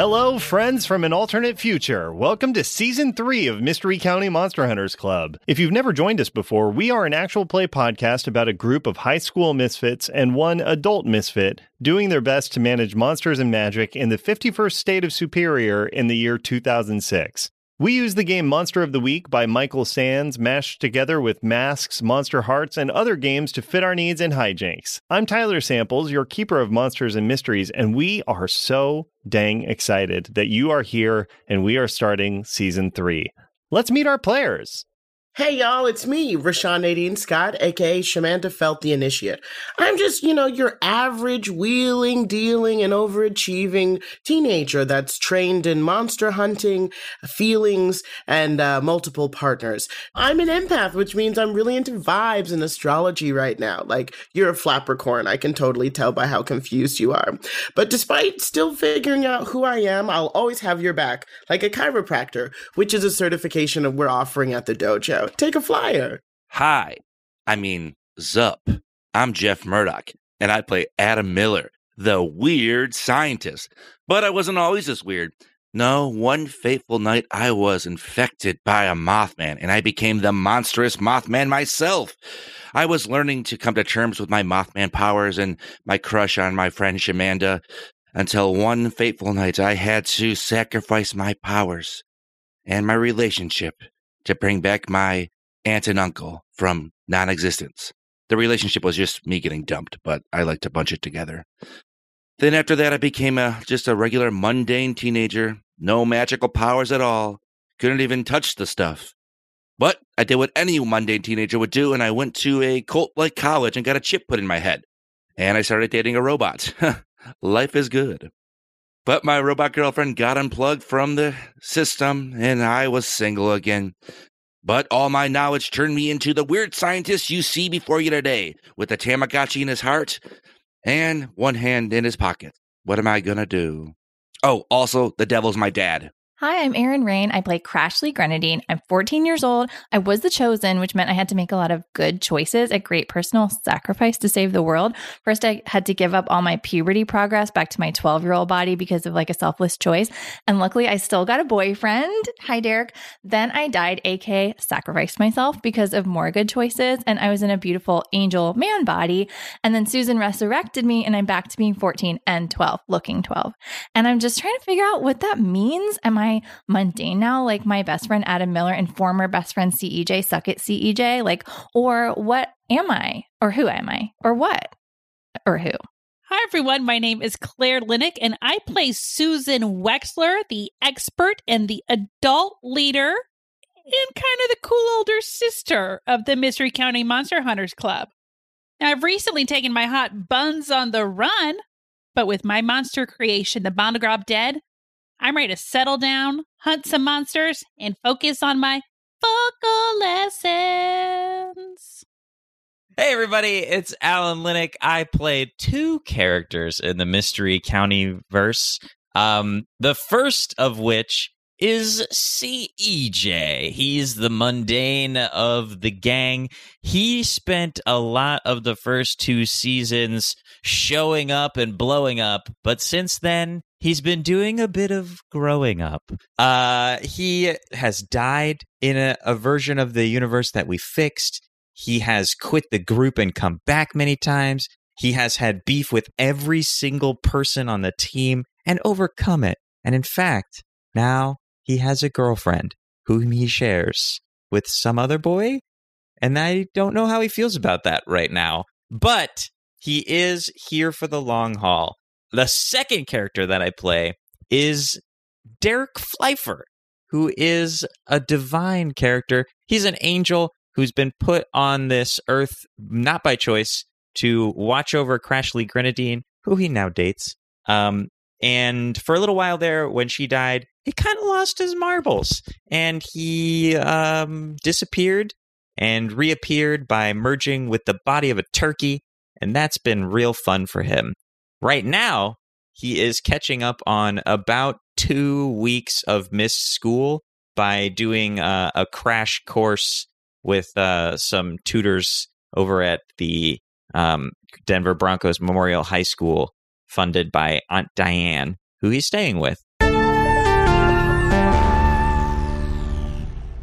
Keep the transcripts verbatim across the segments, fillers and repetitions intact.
Hello, friends from an alternate future. Welcome to Season three of Mystery County Monster Hunters Club. If you've never joined us before, we are an actual play podcast about a group of high school misfits and one adult misfit doing their best to manage monsters and magic in the fifty-first state of Superior in the year two thousand six. We use the game Monster of the Week by Michael Sands mashed together with Masks, Monster Hearts, and other games to fit our needs and hijinks. I'm Tyler Samples, your keeper of monsters and mysteries, and we are so dang excited that you are here and we are starting Season three. Let's meet our players. Hey y'all, it's me, Rashawn Nadine Scott, aka Shamanda Felt the Initiate. I'm just, you know, your average wheeling, dealing, and overachieving teenager that's trained in monster hunting, feelings, and uh, multiple partners. I'm an empath, which means I'm really into vibes and astrology right now. Like, you're a flappercorn, I can totally tell by how confused you are. But despite still figuring out who I am, I'll always have your back, like a chiropractor, which is a certification that we're offering at the dojo. Take a flyer. Hi, I mean, Zup. I'm Jeff Murdoch, and I play Adam Miller, the weird scientist. But I wasn't always this weird. No, one fateful night I was infected by a Mothman, and I became the monstrous Mothman myself. I was learning to come to terms with my Mothman powers and my crush on my friend Shamanda, until one fateful night I had to sacrifice my powers and my relationship to bring back my aunt and uncle from non-existence. The relationship was just me getting dumped, but I like to bunch it together. Then after that, I became a just a regular mundane teenager, no magical powers at all, couldn't even touch the stuff. But I did what any mundane teenager would do, and I went to a cult-like college and got a chip put in my head. And I started dating a robot. Life is good. But my robot girlfriend got unplugged from the system, and I was single again. But all my knowledge turned me into the weird scientist you see before you today, with a Tamagotchi in his heart and one hand in his pocket. What am I gonna do? Oh, also, the devil's my dad. Hi, I'm Erin Rain. I play Crashly Grenadine. I'm fourteen years old. I was the chosen, which meant I had to make a lot of good choices at great personal sacrifice to save the world. First, I had to give up all my puberty progress back to my twelve-year-old body because of like a selfless choice. And luckily, I still got a boyfriend. Hi, Derek. Then I died, aka sacrificed myself because of more good choices. And I was in a beautiful angel man body. And then Susan resurrected me and I'm back to being fourteen and twelve, looking twelve. And I'm just trying to figure out what that means. Am I mundane now, like my best friend Adam Miller and former best friend C E J? Suck it, C E J. Like, or what am I? Or who am I? Or what? Or who? Hi, everyone. My name is Claire Linick, and I play Susan Wexler, the expert and the adult leader, and kind of the cool older sister of the Mystery County Monster Hunters Club. Now, I've recently taken my hot buns on the run, but with my monster creation, the Bondagrob Dead, I'm ready to settle down, hunt some monsters, and focus on my vocal lessons. Hey everybody, it's Alan Linick. I played two characters in the Mystery County verse. Um, the first of which is C E J. He's the mundane of the gang. He spent a lot of the first two seasons showing up and blowing up, but since then, he's been doing a bit of growing up. Uh, he has died in a, a version of the universe that we fixed. He has quit the group and come back many times. He has had beef with every single person on the team and overcome it. And in fact, now he has a girlfriend whom he shares with some other boy. And I don't know how he feels about that right now. But he is here for the long haul. The second character that I play is Derek Pfeiffer, who is a divine character. He's an angel who's been put on this earth, not by choice, to watch over Crashly Grenadine, who he now dates. Um, and for a little while there, when she died, he kind of lost his marbles. And he um, disappeared and reappeared by merging with the body of a turkey. And that's been real fun for him. Right now, he is catching up on about two weeks of missed school by doing uh, a crash course with uh, some tutors over at the um, Denver Broncos Memorial High School, funded by Aunt Diane, who he's staying with.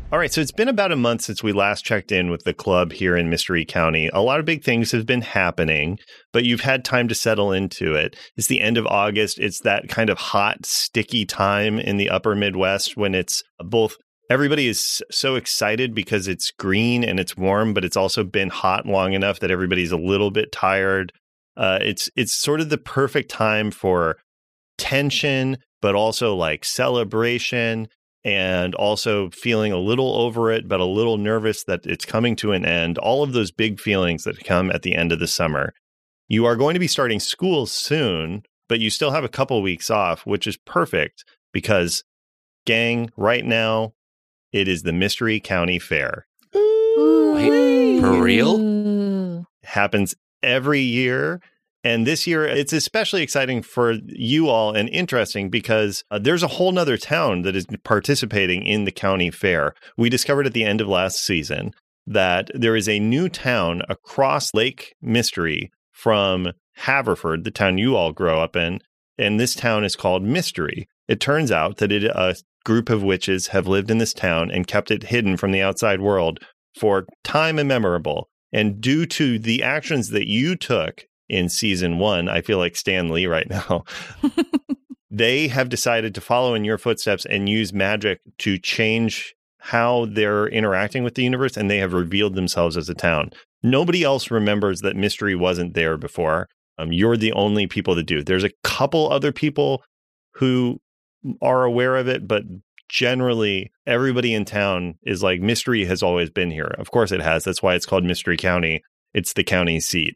All right, so it's been about a month since we last checked in with the club here in Mystery County. A lot of big things have been happening, but you've had time to settle into it. It's the end of August. It's that kind of hot, sticky time in the upper Midwest when it's both everybody is so excited because it's green and it's warm, but it's also been hot long enough that everybody's a little bit tired. Uh, it's it's sort of the perfect time for tension, but also like celebration. And also feeling a little over it, but a little nervous that it's coming to an end. All of those big feelings that come at the end of the summer. You are going to be starting school soon, but you still have a couple weeks off, which is perfect because, gang, right now, it is the Mystery County Fair. Wait, for real? It happens every year. And this year, it's especially exciting for you all and interesting because uh, there's a whole nother town that is participating in the county fair. We discovered at the end of last season that there is a new town across Lake Mystery from Haverford, the town you all grow up in. And this town is called Mystery. It turns out that it, a group of witches have lived in this town and kept it hidden from the outside world for time immemorable. And due to the actions that you took in season one, I feel like Stan Lee right now. They have decided to follow in your footsteps and use magic to change how they're interacting with the universe, and they have revealed themselves as a town. Nobody else remembers that Mystery wasn't there before. Um, you're the only people that do. There's a couple other people who are aware of it, but generally everybody in town is like, Mystery has always been here. Of course it has. That's why it's called Mystery County. It's the county seat.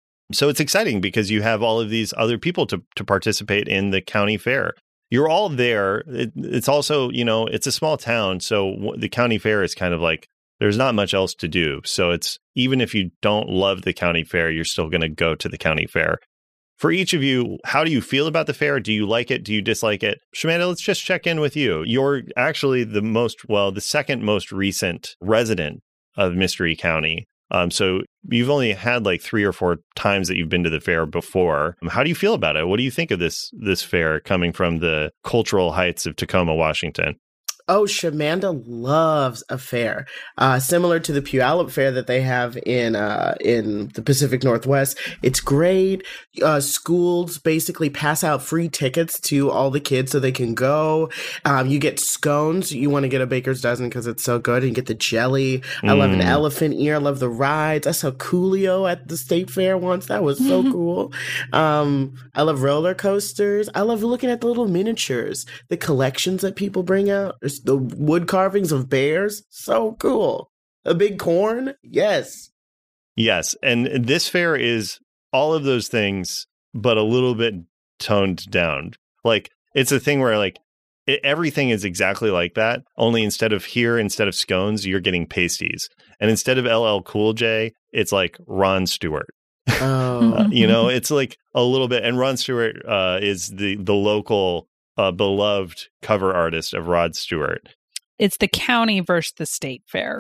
So it's exciting because you have all of these other people to, to participate in the county fair. You're all there. It, it's also, you know, it's a small town. So w- the county fair is kind of like, there's not much else to do. So it's, even if you don't love the county fair, you're still going to go to the county fair. For each of you, how do you feel about the fair? Do you like it? Do you dislike it? Shamanda, let's just check in with you. You're actually the most, well, the second most recent resident of Mystery County. Um, so you've only had like three or four times that you've been to the fair before. How do you feel about it? What do you think of this this fair coming from the cultural heights of Tacoma, Washington? Oh, Shamanda loves a fair, uh, similar to the Puyallup Fair that they have in uh, in the Pacific Northwest. It's great. Uh, schools basically pass out free tickets to all the kids so they can go. Um, you get scones. You want to get a baker's dozen because it's so good. And you get the jelly. I mm. love an elephant ear. I love the rides. I saw Coolio at the state fair once. That was so cool. Um, I love roller coasters. I love looking at the little miniatures, the collections that people bring out. There's the wood carvings of bears. So cool. A big corn. Yes. Yes. And this fair is all of those things, but a little bit toned down. Like, it's a thing where, like, it, everything is exactly like that. Only instead of here, instead of scones, you're getting pasties. And instead of L L Cool J, it's like Ron Stewart. Oh. uh, you know, it's like a little bit. And Ron Stewart uh, is the, the local uh, beloved cover artist of Rod Stewart. It's the county versus the state fair.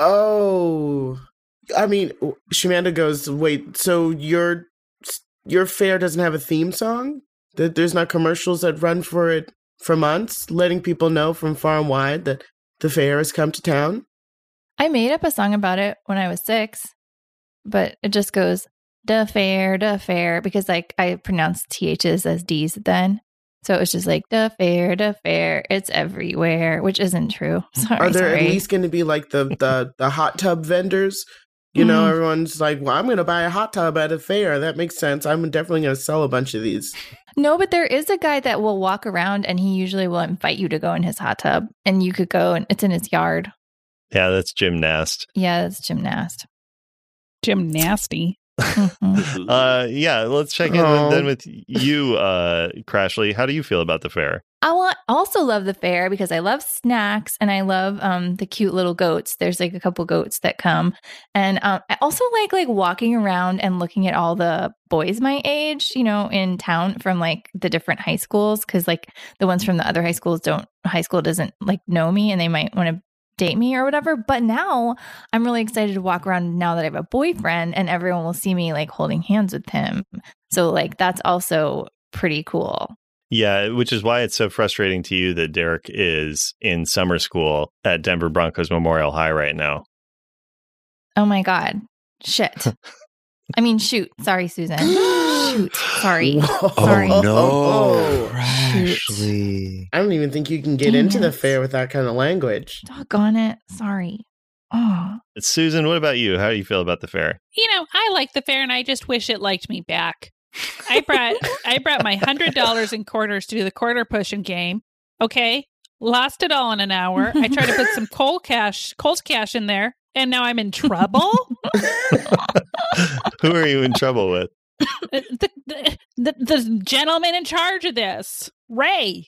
Oh, I mean, Shamanda goes, wait, so your your fair doesn't have a theme song? That there's not commercials that run for it for months, letting people know from far and wide that the fair has come to town? I made up a song about it when I was six, but it just goes, da fair, da fair, because like I pronounced T H's as D's then. So it was just like, da fair, da fair, it's everywhere, which isn't true. Sorry, Are there sorry. at least going to be like the, the, the hot tub vendors? You know, mm. everyone's like, well, I'm going to buy a hot tub at a fair. That makes sense. I'm definitely going to sell a bunch of these. No, but there is a guy that will walk around and he usually will invite you to go in his hot tub. And you could go and it's in his yard. Yeah, that's Jim Nast. Yeah, that's Jim Nast. Jim Nasty. Mm-hmm. uh, yeah, let's check in with, then with you, uh, Crashly. How do you feel about the fair? I want, also love the fair because I love snacks and I love um, the cute little goats. There's like a couple goats that come. And um, I also like like walking around and looking at all the boys my age, you know, in town from like the different high schools. Because like the ones from the other high schools don't, high school doesn't like know me and they might want to date me or whatever. But now I'm really excited to walk around now that I have a boyfriend and everyone will see me like holding hands with him. So like that's also pretty cool. Yeah, which is why it's so frustrating to you that Derek is in summer school at Denver Broncos Memorial High right now. Oh my God. Shit. I mean, shoot. Sorry, Susan. Shoot. Sorry. Sorry. Oh, no. Oh, Crashly. I don't even think you can get Dang into the it. fair with that kind of language. Doggone it. Sorry. Oh. Susan, what about you? How do you feel about the fair? You know, I like the fair and I just wish it liked me back. I brought I brought my hundred dollars in quarters to do the quarter pushing game. Okay. Lost it all in an hour. I tried to put some cold cash cold cash in there, and now I'm in trouble. Who are you in trouble with? the, the, the, the gentleman in charge of this, Ray.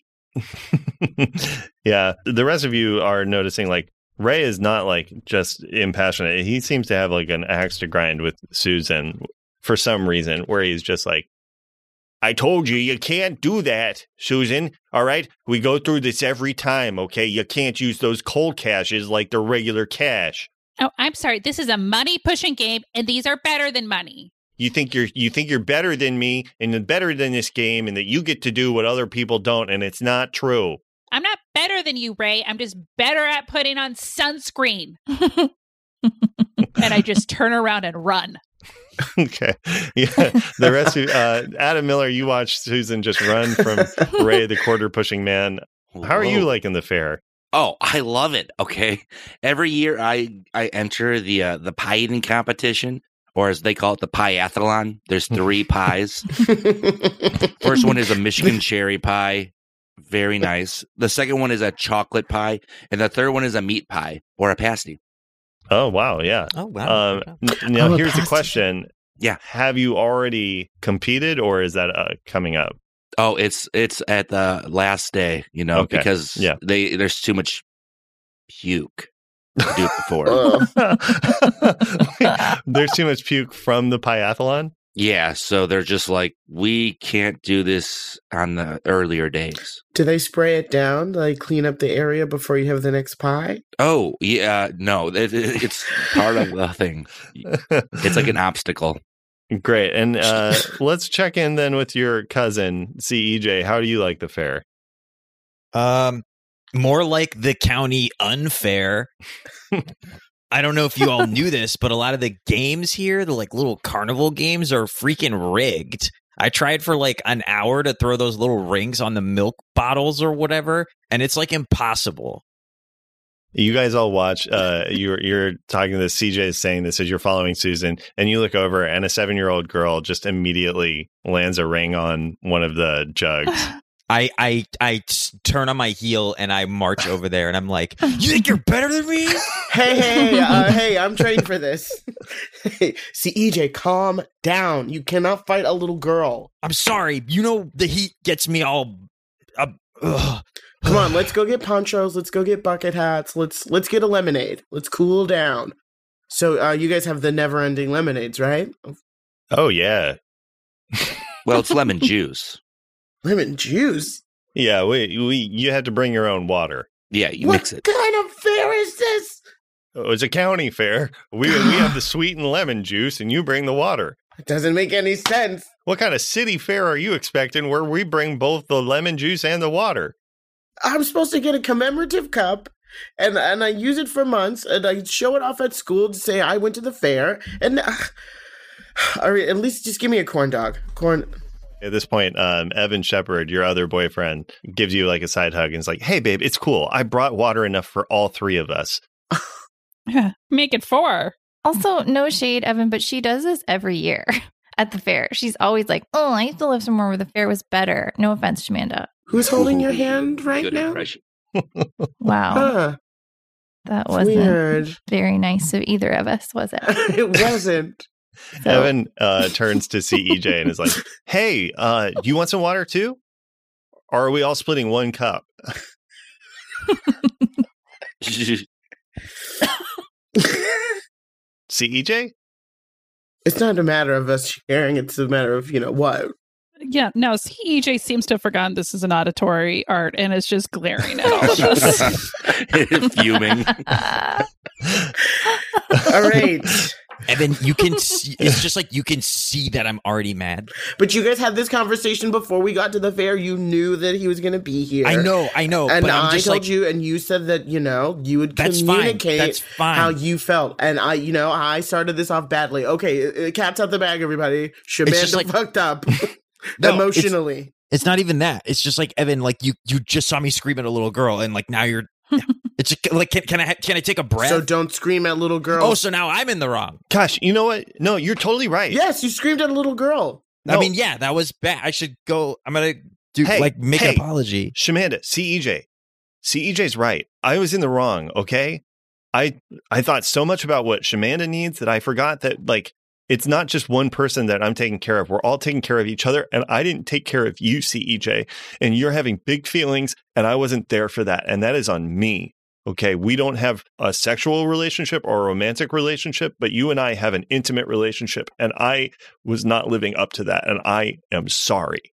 Yeah, the rest of you are noticing like Ray is not like just impassionate. He seems to have like an axe to grind with Susan for some reason, where he's just like, I told you, you can't do that, Susan. All right. We go through this every time. OK, you can't use those cold caches like the regular cash. Oh, I'm sorry. This is a money pushing game, and these are better than money. You think you're you think you're better than me and better than this game and that you get to do what other people don't. And it's not true. I'm not better than you, Ray. I'm just better at putting on sunscreen. And I just turn around and run. Okay. Yeah. The rest of uh, Adam Miller, you watch Susan just run from Ray, the quarter pushing man. How are you Whoa. liking the fair? Oh, I love it. Okay. Every year I, I enter the uh, the pie eating competition, or as they call it, the pie-athlon. There's three pies. First one is a Michigan cherry pie. Very nice. The second one is a chocolate pie. And the third one is a meat pie or a pasty. Oh, wow. Yeah. Oh, wow. Um, n- now, Oh, a here's the pasty. question. Yeah. Have you already competed or is that uh, coming up? Oh, it's it's at the last day, you know, Okay. because Yeah. they there's too much puke to do it before. Oh. There's too much puke from the pie-athlon? Yeah, so they're just like, we can't do this on the earlier days. Do they spray it down, like clean up the area before you have the next pie? Oh, yeah, no, it, it- it's part of the thing. It's like an obstacle. Great. And uh, let's check in then with your cousin, C E J. How do you like the fair? Um, more like the county unfair. I don't know if you all knew this, but a lot of the games here, the like little carnival games, are freaking rigged. I tried for like an hour to throw those little rings on the milk bottles or whatever, and it's like impossible. You guys all watch. Uh, you're you're talking to this. C J is saying this as you're following Susan, and you look over, and a seven year old girl just immediately lands a ring on one of the jugs. I I I t- turn on my heel and I march over there, and I'm like, "You think you're better than me?" Hey, hey, uh, hey, I'm trained for this. Hey, C E J, calm down. You cannot fight a little girl. I'm sorry. You know the heat gets me all. Uh, ugh. Come on, let's go get ponchos. Let's go get bucket hats. Let's let's get a lemonade. Let's cool down. So, uh, you guys have the never-ending lemonades, right? Oh yeah, Well, it's lemon juice. Lemon juice. yeah. We we you had to bring your own water. Yeah, you what mix it. kind of fair is this? Oh, it's a county fair. We we have the sweet and lemon juice, and you bring the water. It doesn't make any sense. What kind of city fair are you expecting where we bring both the lemon juice and the water? I'm supposed to get a commemorative cup, and and I use it for months, and I show it off at school to say I went to the fair, and uh, all right, at least just give me a corn dog. Corn. At this point, um, Evan Shepard, your other boyfriend, gives you like a side hug and is like, "Hey, babe, it's cool. I brought water enough for all three of us." Make it four. Also, no shade, Evan, but she does this every year at the fair. She's always like, oh, I used to live somewhere where the fair was better. No offense, Shamanda. Who's holding your hand right Good now? impression. Wow. Huh. That wasn't Weird. very nice of either of us, was it? It wasn't. So- Evan uh, turns to C E J and is like, "Hey, uh, do you want some water too? Or are we all splitting one cup?" C E J? It's not a matter of us sharing. It's a matter of, you know, what? Yeah, no, C E J seems to have forgotten this is an auditory art and is just glaring at all of us. Fuming. All right. Evan, you can see, it's just like you can see that I'm already mad. But you guys had this conversation before we got to the fair. You knew that he was going to be here. I know, I know. And but I'm I just told like, you, and you said that, you know, you would That's fine. communicate That's fine. how you felt. And I, you know, I started this off badly. Okay, uh, cat's out the bag, everybody. just Shamanda like- fucked up No, emotionally. It's not even that. It's just like, Evan, like you you just saw me scream at a little girl, and like now you're. It's just, like can, can I can I take a breath? So don't scream at little girls. Oh, so now I'm in the wrong. Gosh, you know what? No, you're totally right. Yes, you screamed at a little girl. I No. mean, yeah, that was bad. I should go. I'm gonna do Hey, like make hey. an apology. Shamanda, C E J. C E J's right. I was in the wrong, okay? I I thought so much about what Shamanda needs that I forgot that, like, it's not just one person that I'm taking care of. We're all taking care of each other, and I didn't take care of you, C E J. And you're having big feelings, and I wasn't there for that, and that is on me. Okay, we don't have a sexual relationship or a romantic relationship, but you and I have an intimate relationship, and I was not living up to that, and I am sorry.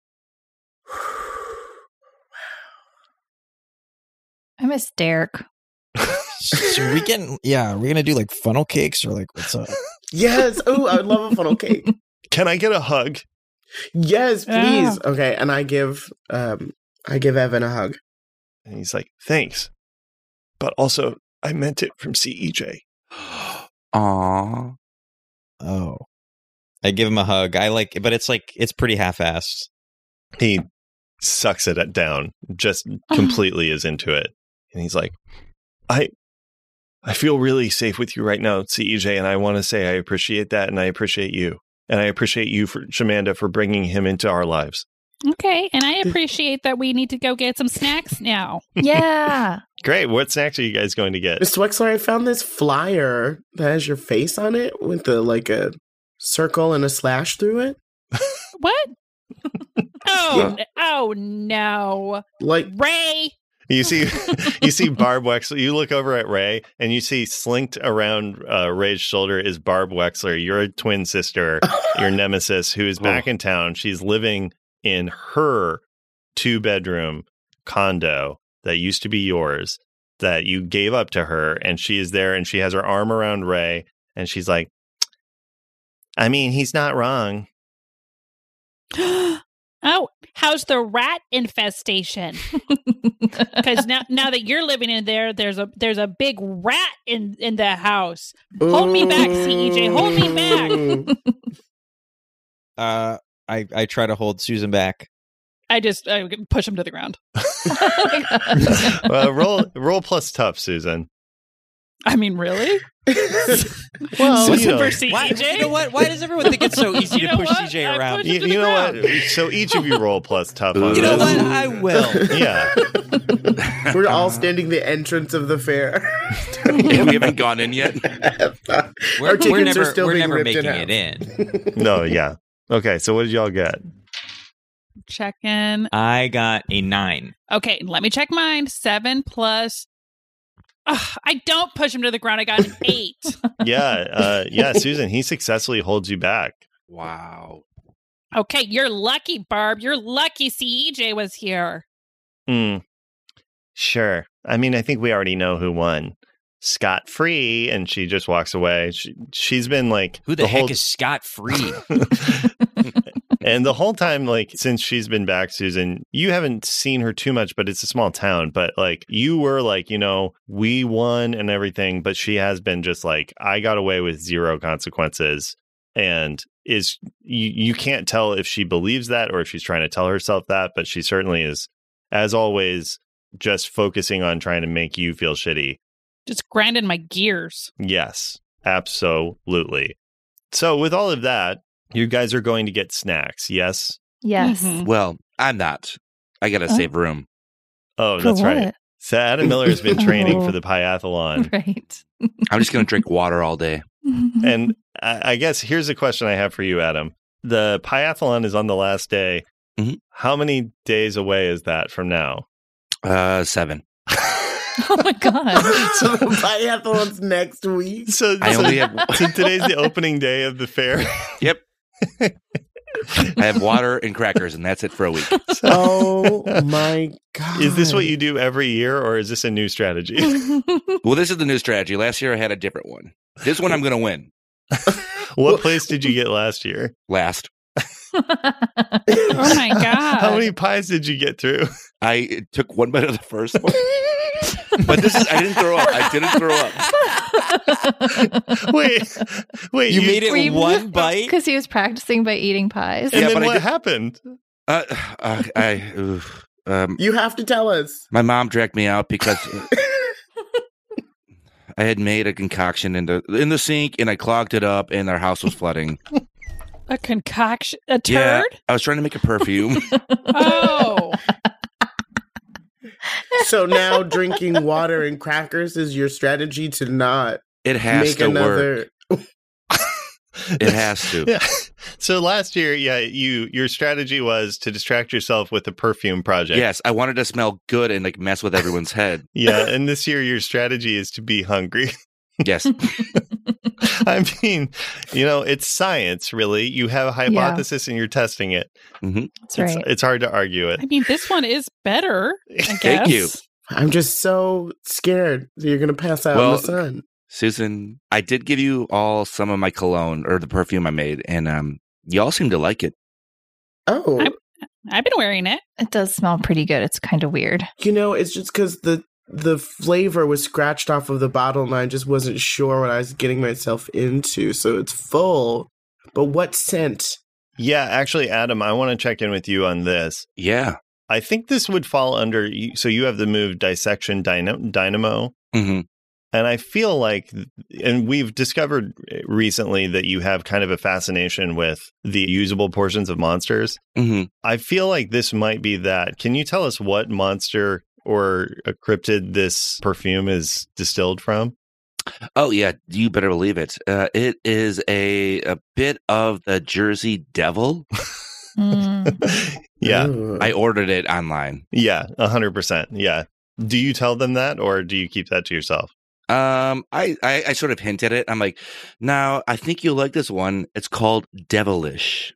I miss Derek. So we can, yeah, we're gonna do like funnel cakes or like what's up? Yes. Oh, I would love a funnel cake. Can I get a hug? Yes, please. Ah. Okay, and I give um I give Evan a hug. And he's like, thanks. But also, I meant it from C E J. Aw. Oh, I give him a hug. I like, but it's like it's pretty half-assed. He sucks it down, just completely is into it. And he's like, I I feel really safe with you right now, C E J, and I want to say I appreciate that, and I appreciate you. And I appreciate you, for Shamanda, for bringing him into our lives. Okay, and I appreciate that we need to go get some snacks now. Yeah. Great. What snacks are you guys going to get? Mister Wexler, I found this flyer that has your face on it with the like a circle and a slash through it. What? Oh, n- oh no, Like Ray! You see, you see Barb Wexler. You look over at Ray, and you see slinked around uh, Ray's shoulder is Barb Wexler, your twin sister, your nemesis, who is back in town. She's living in her two-bedroom condo that used to be yours, that you gave up to her, and she is there, and she has her arm around Ray, and she's like, "I mean, he's not wrong." Oh, how's the rat infestation? Because now, now that you're living in there, there's a there's a big rat in in the house. Hold me back, C E J. Hold me back. Uh, I I try to hold Susan back. I just I push him to the ground. Oh my God. Well, roll roll plus tough, Susan. I mean, really? Well, Susan you know, versus Why, C E J? you know what? Why does everyone think it's so easy You to know push what? C J I around? push- you, to you the know what? ground. So each of you roll plus tough on You know this. what? I will. Yeah. we're all standing the entrance of the fair. Yeah, we haven't gone in yet. Our We're, tickets we're are never still we're being never ripped in making it in. No, yeah. Okay, so what did y'all get? Check in. I got a nine. Okay, let me check mine. Seven plus. Ugh, I don't push him to the ground. I got an eight. Yeah, uh, yeah, Susan, he successfully holds you back. Wow. Okay, you're lucky, Barb. You're lucky C E J was here. Hmm. Sure. I mean, I think we already know who won. Scot free, and she just walks away. She, she's been like, Who the, heck whole- is Scott Free? And the whole time, like, since she's been back, Susan, you haven't seen her too much, but it's a small town. But, like, you were like, you know, we won and everything. But she has been just like, I got away with zero consequences. And is you, you can't tell if she believes that or if she's trying to tell herself that. But she certainly is, as always, just focusing on trying to make you feel shitty. Just grinding my gears. Yes, absolutely. So, with all of that, you guys are going to get snacks, yes? Yes. Mhm. Well, I'm not. I gotta Oh. save room. Oh, For that's right. what? So Adam Miller has been training for the Piathlon. Right. I'm just gonna drink water all day. And I I guess here's a question I have for you, Adam. The Piathlon is on the last day. Mhm. How many days away is that from now? Uh, seven. Oh my God. So the biathlon's next week. So, I so- only have. so today's the opening day of the fair. Yep. I have water and crackers, and that's it for a week. Oh my god! Is this what you do every year, or is this a new strategy? Well, this is the new strategy. Last year I had a different one. This one I'm going to win. What place did you get last year? Last. Oh my God. How many pies did you get through? I took one bite of the first one. But this is, I didn't throw up. I didn't throw up. Wait, wait. You, made it Were you- one bite? Because he was practicing by eating pies. And Yeah, then but I what did- happened? Uh, uh, I, oof, um, You have to tell us. my mom dragged me out because I had made a concoction in the in the sink and I clogged it up and our house was flooding. A concoction? A turd? Yeah, I was trying to make a perfume. Oh. So now drinking water and crackers is your strategy to not It has make to another. work. It has to. Yeah. So last year, yeah, you your strategy was to distract yourself with the perfume project. Yes, I wanted to smell good and like mess with everyone's head. Yeah, and this year your strategy is to be hungry. Yes. I mean, you know, it's science, really. You have a hypothesis and you're testing it. hmm That's It's, right. it's hard to argue it. I mean, this one is better, I guess. Thank you. I'm just so scared that you're gonna pass out Well, in the sun. Susan, I did give you all some of my cologne or the perfume I made, and um, y'all seem to like it. Oh, I'm- I've been wearing it. It does smell pretty good. It's kind of weird. you know, it's just because the the flavor was scratched off of the bottle, and I just wasn't sure what I was getting myself into. So it's full, but what scent? Yeah, actually, Adam, I want to check in with you on this. Yeah. I think this would fall under, so you have the move Dissection Dyna- Dynamo. hmm And I feel like, and we've discovered recently that you have kind of a fascination with the usable portions of monsters. hmm I feel like this might be that. Can you tell us what monster or a cryptid this perfume is distilled from? Oh yeah, you better believe it. Uh, it is a a bit of the Jersey Devil. Mm. Yeah, Ooh. I ordered it online. yeah, one hundred percent. Yeah. Do you tell them that or do you keep that to yourself? Um, I, I I sort of hint at it. I'm like, now I think you'll like this one. It's called Devilish.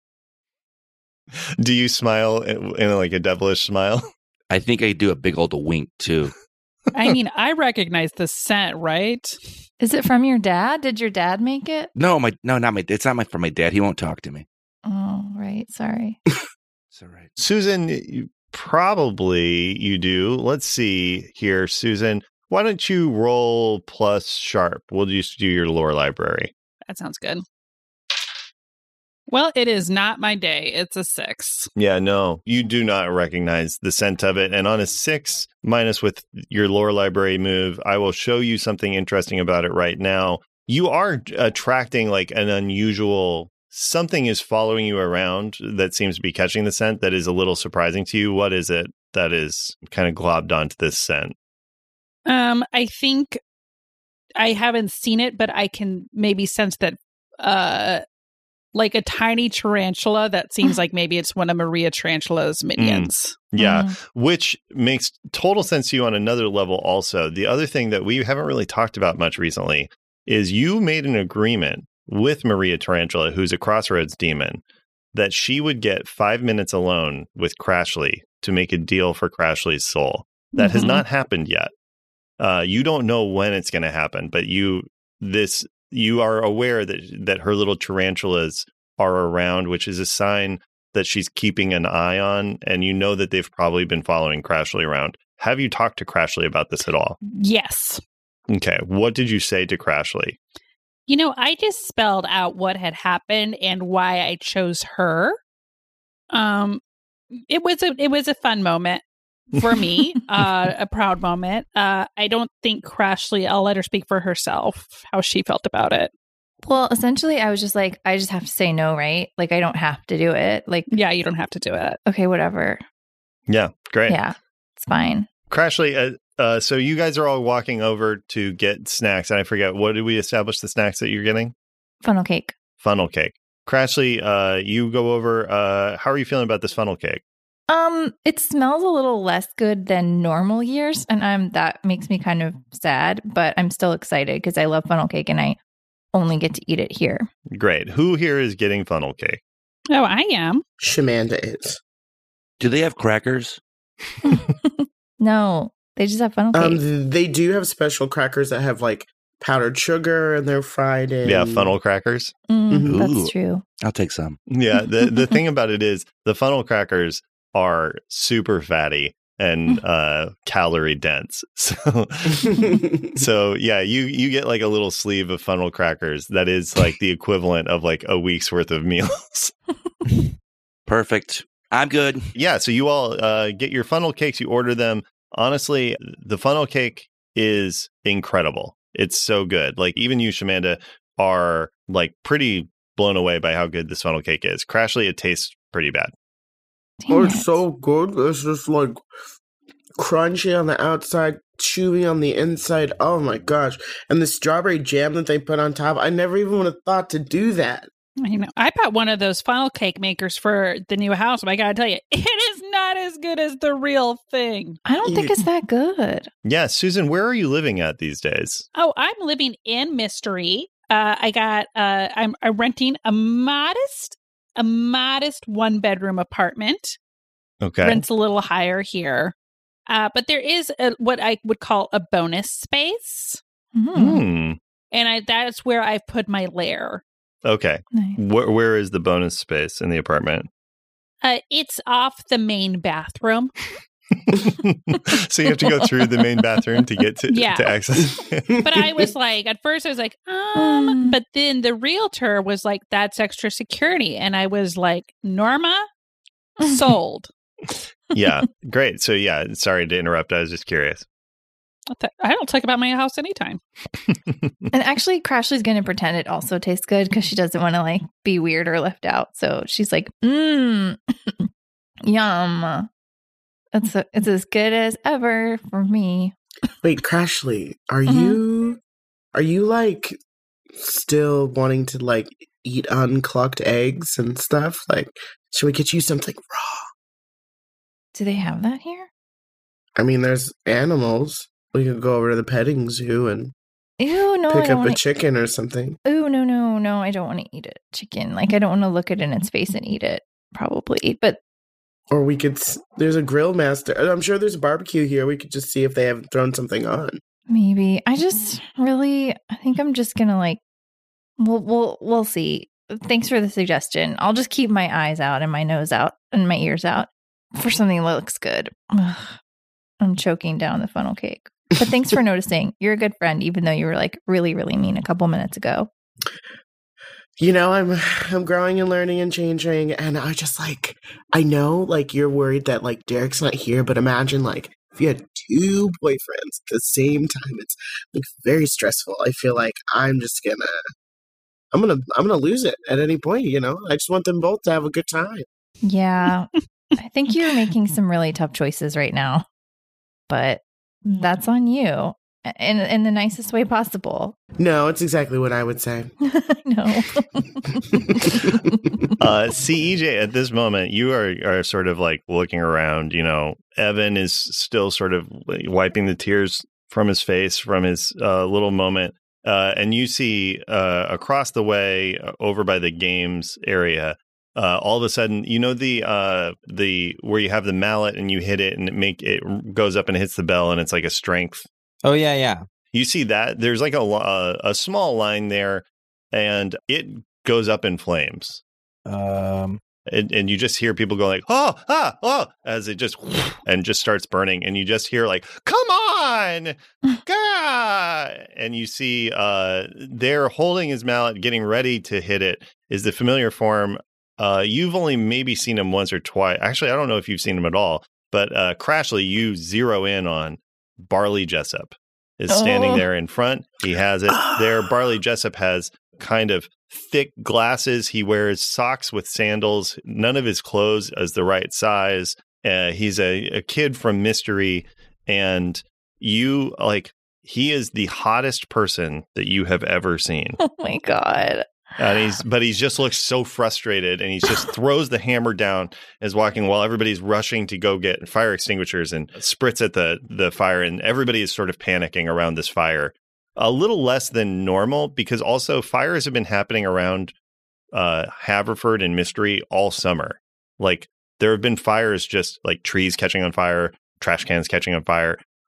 Do you smile in, in like a devilish smile? I think I do a big old wink too. I mean, I recognize the scent, right? Is it from your dad? Did your dad make it? No, my no, not my. It's not my for my dad. He won't talk to me. Oh, right. Sorry. It's all right. Susan, you, probably you do. Let's see here, Susan. Why don't you roll plus sharp? We'll just do your lore library. That sounds good. Well, it is not my day. It's a six. Yeah, no, you do not recognize the scent of it. And on a six minus with your lore library move, I will show you something interesting about it right now. You are attracting like an unusual, something is following you around that seems to be catching the scent that is a little surprising to you. What is it that is kind of globbed onto this scent? Um, I think I haven't seen it, but I can maybe sense that, uh, like a tiny tarantula that seems like maybe it's one of Maria Tarantula's minions. Yeah, Mm. which makes total sense to you on another level also. The other thing that we haven't really talked about much recently is you made an agreement with Maria Tarantula, who's a Crossroads demon, that she would get five minutes alone with Crashly to make a deal for Crashly's soul. That has Mhm. not happened yet. Uh, you don't know when it's going to happen, but you this you are aware that that her little tarantulas are around, which is a sign that she's keeping an eye on, and you know that they've probably been following Crashly around. Have you talked to Crashly about this at all? Yes. Okay, what did you say to Crashly? You know, I just spelled out what had happened and why I chose her. Um, it was a it was a fun moment for me, uh, a proud moment. Uh, I don't think Crashly. I'll let her speak for herself how she felt about it. Well, essentially, I was just like, I just have to say no, right? Like, I don't have to do it. Like, Yeah, you don't have to do it. okay, whatever. Yeah, great. Yeah, it's fine. Crashly, uh, uh, so you guys are all walking over to get snacks, and I forget, what did we establish the snacks that you're getting? Funnel cake. Funnel cake. Crashly, uh, you go over, uh, how are you feeling about this funnel cake? Um, it smells a little less good than normal years, and I'm that makes me kind of sad, but I'm still excited because I love funnel cake and I only get to eat it here. Great. Who here is getting funnel cake? Oh, I am. Shamanda is. Do they have crackers? No, they just have funnel cake. Um, they do have special crackers that have like powdered sugar and they're fried in. Yeah, funnel crackers. Mm, Ooh. that's true. I'll take some. Yeah, the the thing about it is the funnel crackers are super fatty and uh, calorie dense. So, so yeah, you you get like a little sleeve of funnel crackers that is like the equivalent of like a week's worth of meals. Perfect. I'm good. Yeah, so you all uh, get your funnel cakes. You order them. Honestly, the funnel cake is incredible. It's so good. Like even you, Shamanda, are like pretty blown away by how good this funnel cake is. Crashly, it tastes pretty bad. Dang Oh, it. it's so good. It's just like crunchy on the outside, chewy on the inside. Oh my gosh. And the strawberry jam that they put on top, I never even would have thought to do that. You know, I bought one of those funnel cake makers for the new house, but I gotta tell you, it is not as good as the real thing. I don't think it's that good. Yeah, Susan, where are you living at these days? Oh, I'm living in Mystery. Uh, I got. Uh, I'm, I'm renting a modest, a modest one bedroom apartment. Okay. Rent's a little higher here, uh, but there is a, what I would call a bonus space, Mm, Hmm. and I that's where I've put my lair. Okay. nice. Where, where is the bonus space in the apartment? Uh, it's off the main bathroom. So you have to go through the main bathroom to get to, Yeah. to access. But I was like, at first I was like, um, Mm. but then the realtor was like, that's extra security. And I was like, Norma, sold. Yeah, great. So yeah, sorry to interrupt. I was just curious. I don't talk about my house anytime. And actually, Crashly's going to pretend it also tastes good because she doesn't want to like be weird or left out. So she's like, mmm, yum. It's a, it's as good as ever for me. Wait, Crashly, are Mhm. you are you like still wanting to like eat unclocked eggs and stuff? Like, should we get you something raw? Do they have that here? I mean, there's animals. We could go over to the petting zoo and Ew, no, I pick don't up a want to. chicken or something. Ooh, no, no, no, I don't want to eat a chicken. Like, I don't want to look it in its face and eat it, probably. But Or we could, s- there's a grill master. I'm sure there's a barbecue here. We could just see if they haven't thrown something on. maybe. I just really, I think I'm just going to like, we'll, we'll, we'll see. Thanks for the suggestion. I'll just keep my eyes out and my nose out and my ears out for something that looks good. Ugh, I'm choking down the funnel cake. But thanks for noticing. You're a good friend, even though you were like really, really mean a couple minutes ago. You know, I'm I'm growing and learning and changing, and I just like I know like you're worried that like Derek's not here, but imagine like if you had two boyfriends at the same time, it's like very stressful. I feel like I'm just gonna I'm gonna I'm gonna lose it at any point, you know? I just want them both to have a good time. Yeah. I think you're making some really tough choices right now, but that's on you in, in the nicest way possible. No, it's exactly what I would say. No. Uh, C E J, at this moment, you are, are sort of like looking around. You know, Evan is still sort of wiping the tears from his face from his uh, little moment. Uh, and you see uh, across the way uh, over by the games area, uh, all of a sudden, you know, the uh, the where you have the mallet and you hit it and it make it goes up and hits the bell and it's like a strength. Oh, yeah, yeah. You see that there's like a, a, a small line there and it goes up in flames. Um, And, and you just hear people go like, oh, ah, oh, as it just, and just starts burning. And you just hear like, come on, Gah! And you see uh, they're holding his mallet, getting ready to hit it, is the familiar form. Uh, you've only maybe seen him once or twice. Actually, I don't know if you've seen him at all. But uh, Crashly, you zero in on Barley Jessup is standing Oh. there in front. He has it there. Barley Jessup has kind of thick glasses. He wears socks with sandals. None of his clothes is the right size. Uh, he's a, a kid from Mystery. And you, like, he is the hottest person that you have ever seen. Oh my God. And he's, but he just looks so frustrated, and he just throws the hammer down as walking while everybody's rushing to go get fire extinguishers and spritz at the the fire, and everybody is sort of panicking around this fire. A little less than normal because also fires have been happening around uh, Haverford and Mystery all summer. Like there have been fires, just like trees catching on fire, trash cans catching on fire.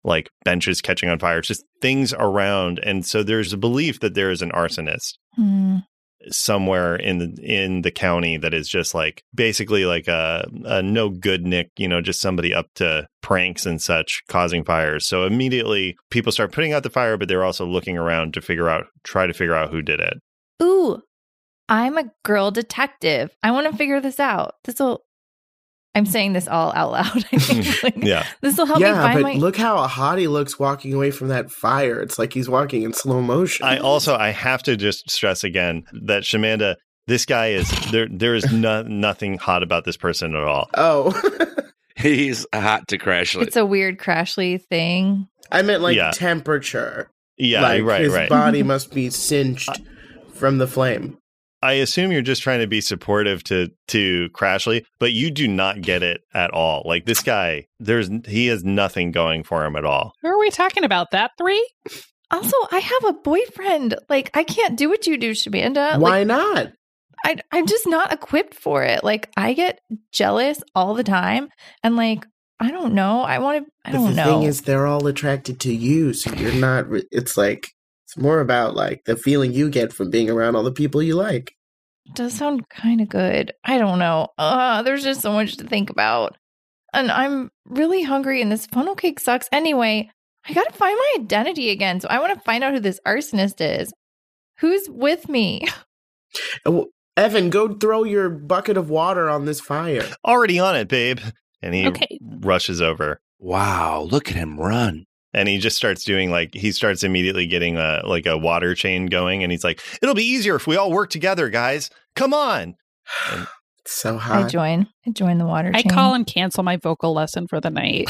like benches catching on fire, just things around. And so there's a belief that there is an arsonist Hmm. somewhere in the in the county that is just like basically like a, a no good Nick, you know, just somebody up to pranks and such, causing fires. So immediately people start putting out the fire, but they're also looking around to figure out, try to figure out who did it. Ooh, I'm a girl detective. I want to figure this out. This will. I'm saying this all out loud. I think. Like, Yeah. This will help yeah, me find but my. look how hot he looks walking away from that fire. It's like he's walking in slow motion. I also, I have to just stress again that Shamanda, this guy is, there. there is no, nothing hot about this person at all. oh, He's hot to Crashly. It's a weird Crashly thing. I meant like Yeah. temperature. Yeah, like right, his right. body must be singed from the flame. I assume you're just trying to be supportive to to Crashly, but you do not get it at all. Like this guy, there's he has nothing going for him at all. Who are we talking about? That three? Also, I have a boyfriend. Like, I can't do what you do, Shamanda. Why Like, not? I, I'm just not equipped for it. Like, I get jealous all the time. And, like, I don't know. I want to, I But don't the know. thing is, they're all attracted to you, so you're not. Re- it's like it's more about like the feeling you get from being around all the people you like. It does sound kind of good. I don't know. Uh, there's just so much to think about. And I'm really hungry, and this funnel cake sucks. Anyway, I got to find my identity again. So I want to find out who this arsonist is. Who's with me? Oh, Evan, go throw your bucket of water on this fire. Already on it, babe. And he Okay. rushes over. Wow, look at him run. And he just starts doing like, he starts immediately getting a, like a water chain going. And he's like, it'll be easier if we all work together, guys. Come on. And It's so I hot. join. I join the water I chain. call and cancel my vocal lesson for the night.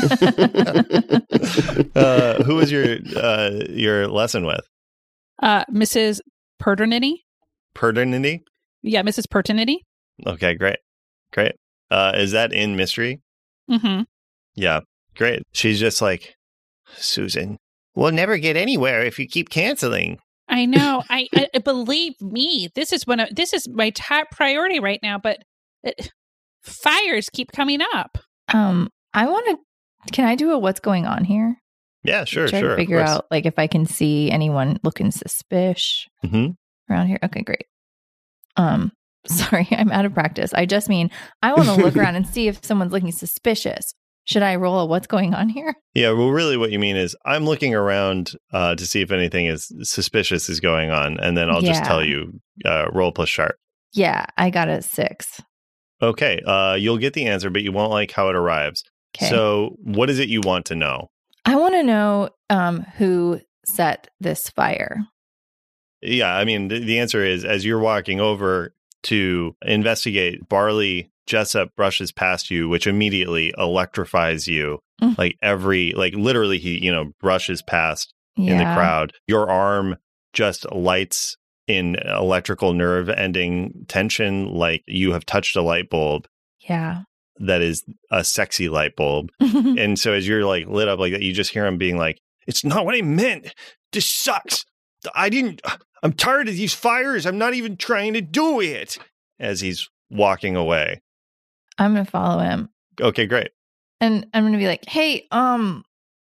uh, who was your uh, your lesson with? Uh, Missus Perternity? Perdernity? Yeah, Missus Perternity. Okay, great. Great. Uh, is that in Mystery? Mm-hmm. Yeah, great. She's just like, Susan, we'll never get anywhere if you keep canceling. I know. I, I believe me. This is one of this is my top priority right now. But it, fires keep coming up. Um, I want to. Can I do a what's going on here? Yeah, sure, Try sure. to of figure course. out like if I can see anyone looking suspicious Mhm. around here. Okay, great. Um, sorry, I'm out of practice. I just mean I want to look around and see if someone's looking suspicious. Should I roll a what's going on here? Yeah, well, really what you mean is I'm looking around uh, to see if anything is suspicious is going on, and then I'll just Yeah. tell you, uh, roll plus sharp. Yeah, I got a six. Okay, uh, you'll get the answer, but you won't like how it arrives. Okay. So what is it you want to know? I want to know um who set this fire. Yeah, I mean, the, the answer is as you're walking over to investigate, Barley Jessup brushes past you, which immediately electrifies you. Mm. Like every, like literally, he, you know, brushes past Yeah. in the crowd. Your arm just lights in electrical nerve ending tension, like you have touched a light bulb Yeah. that is a sexy light bulb. And so as you're like lit up like that, you just hear him being like, it's not what I meant. This sucks. I didn't, I'm tired of these fires. I'm not even trying to do it. As he's walking away. I'm gonna follow him, Okay, great. and I'm gonna be like, "Hey, um,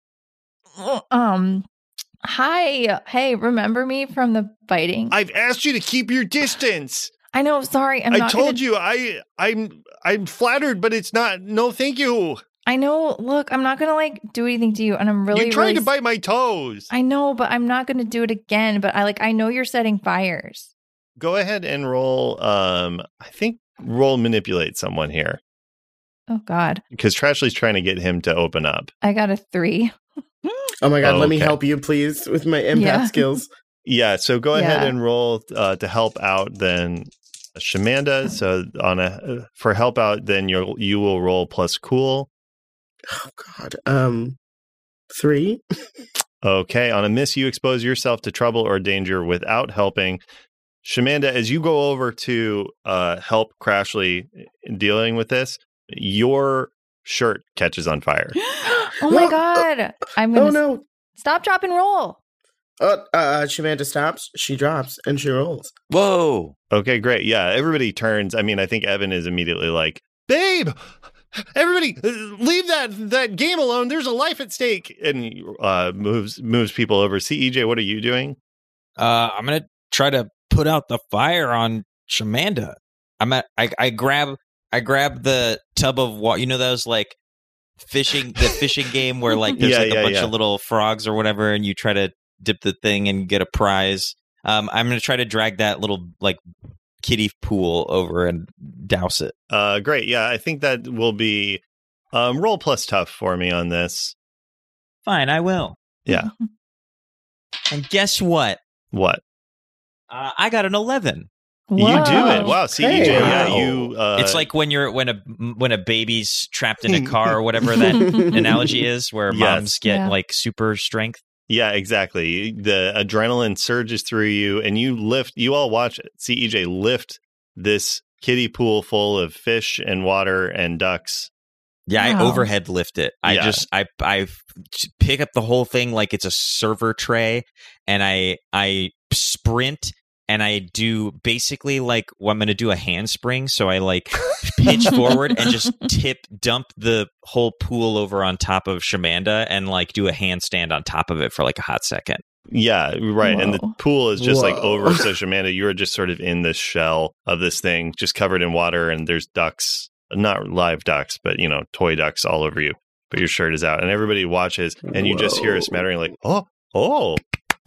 um, hi, hey, remember me from the fighting? I, I've asked you to keep your distance. know, sorry, I'm I not told gonna, you I I'm I'm flattered, but it's not no thank you. I know. Look, I'm not gonna like do anything to you, and I'm really, You're trying really to bite my toes. I know, but I'm not gonna do it again. But I like, I know you're setting fires. Go ahead and roll um I think roll manipulate someone here. Oh God, Because Trashly's trying to get him to open up. I got a three. Oh my god, Oh, let me okay. help you, please, with my empath Yeah. skills. Yeah, so go ahead Yeah. and roll uh, to help out then Shamanda. So on a for help out, then you you will roll plus cool. Oh god. Um three. Okay, on a miss, you expose yourself to trouble or danger without helping. Shamanda, as you go over to uh, help Crashly in dealing with this, your shirt catches on fire. Oh my Oh, God, I'm Oh gonna no. stop, drop, and roll. Uh, uh Shamanda stops, she drops, and she rolls. Whoa. Okay, great. Yeah, everybody turns. I mean, I think Evan is immediately like, babe, everybody, leave that that game alone. There's a life at stake. And he, uh, moves moves people over. C E J, what are you doing? Uh, I'm gonna try to put out the fire on Shamanda. I'm at. I, I grab. I grab the tub of water. You know those like fishing, the fishing game where like there's Yeah, like a yeah, bunch yeah. of little frogs or whatever, and you try to dip the thing and get a prize. Um, I'm gonna try to drag that little like kiddie pool over and douse it. Uh, great. Yeah, I think that will be um, roll plus tough for me on this. Fine, I will. Yeah. And guess what? What? Uh, I got an eleven. You do Whoa. it. Wow, C E J. Hey. Yeah, Wow. you. Uh, It's like when you're when a when a baby's trapped in a car or whatever that analogy is, where Yes. moms get Yeah. like super strength. yeah, exactly. The adrenaline surges through you, and you lift. You all watch C E J lift this kiddie pool full of fish and water and ducks. Yeah, I Wow. overhead lift it. I Yeah. just I I pick up the whole thing like it's a server tray, and I I sprint and I do basically like well, I'm going to do a handspring. So I like pitch forward and just tip dump the whole pool over on top of Shamanda and like do a handstand on top of it for like a hot second. Yeah, right. And the Whoa. pool is just like Whoa. over. So Shamanda, you are just sort of in this shell of this thing, just covered in water, and there's ducks, not live ducks, but you know, toy ducks all over you. But your shirt is out, and everybody watches, and you just hear Whoa. a smattering like, oh, oh,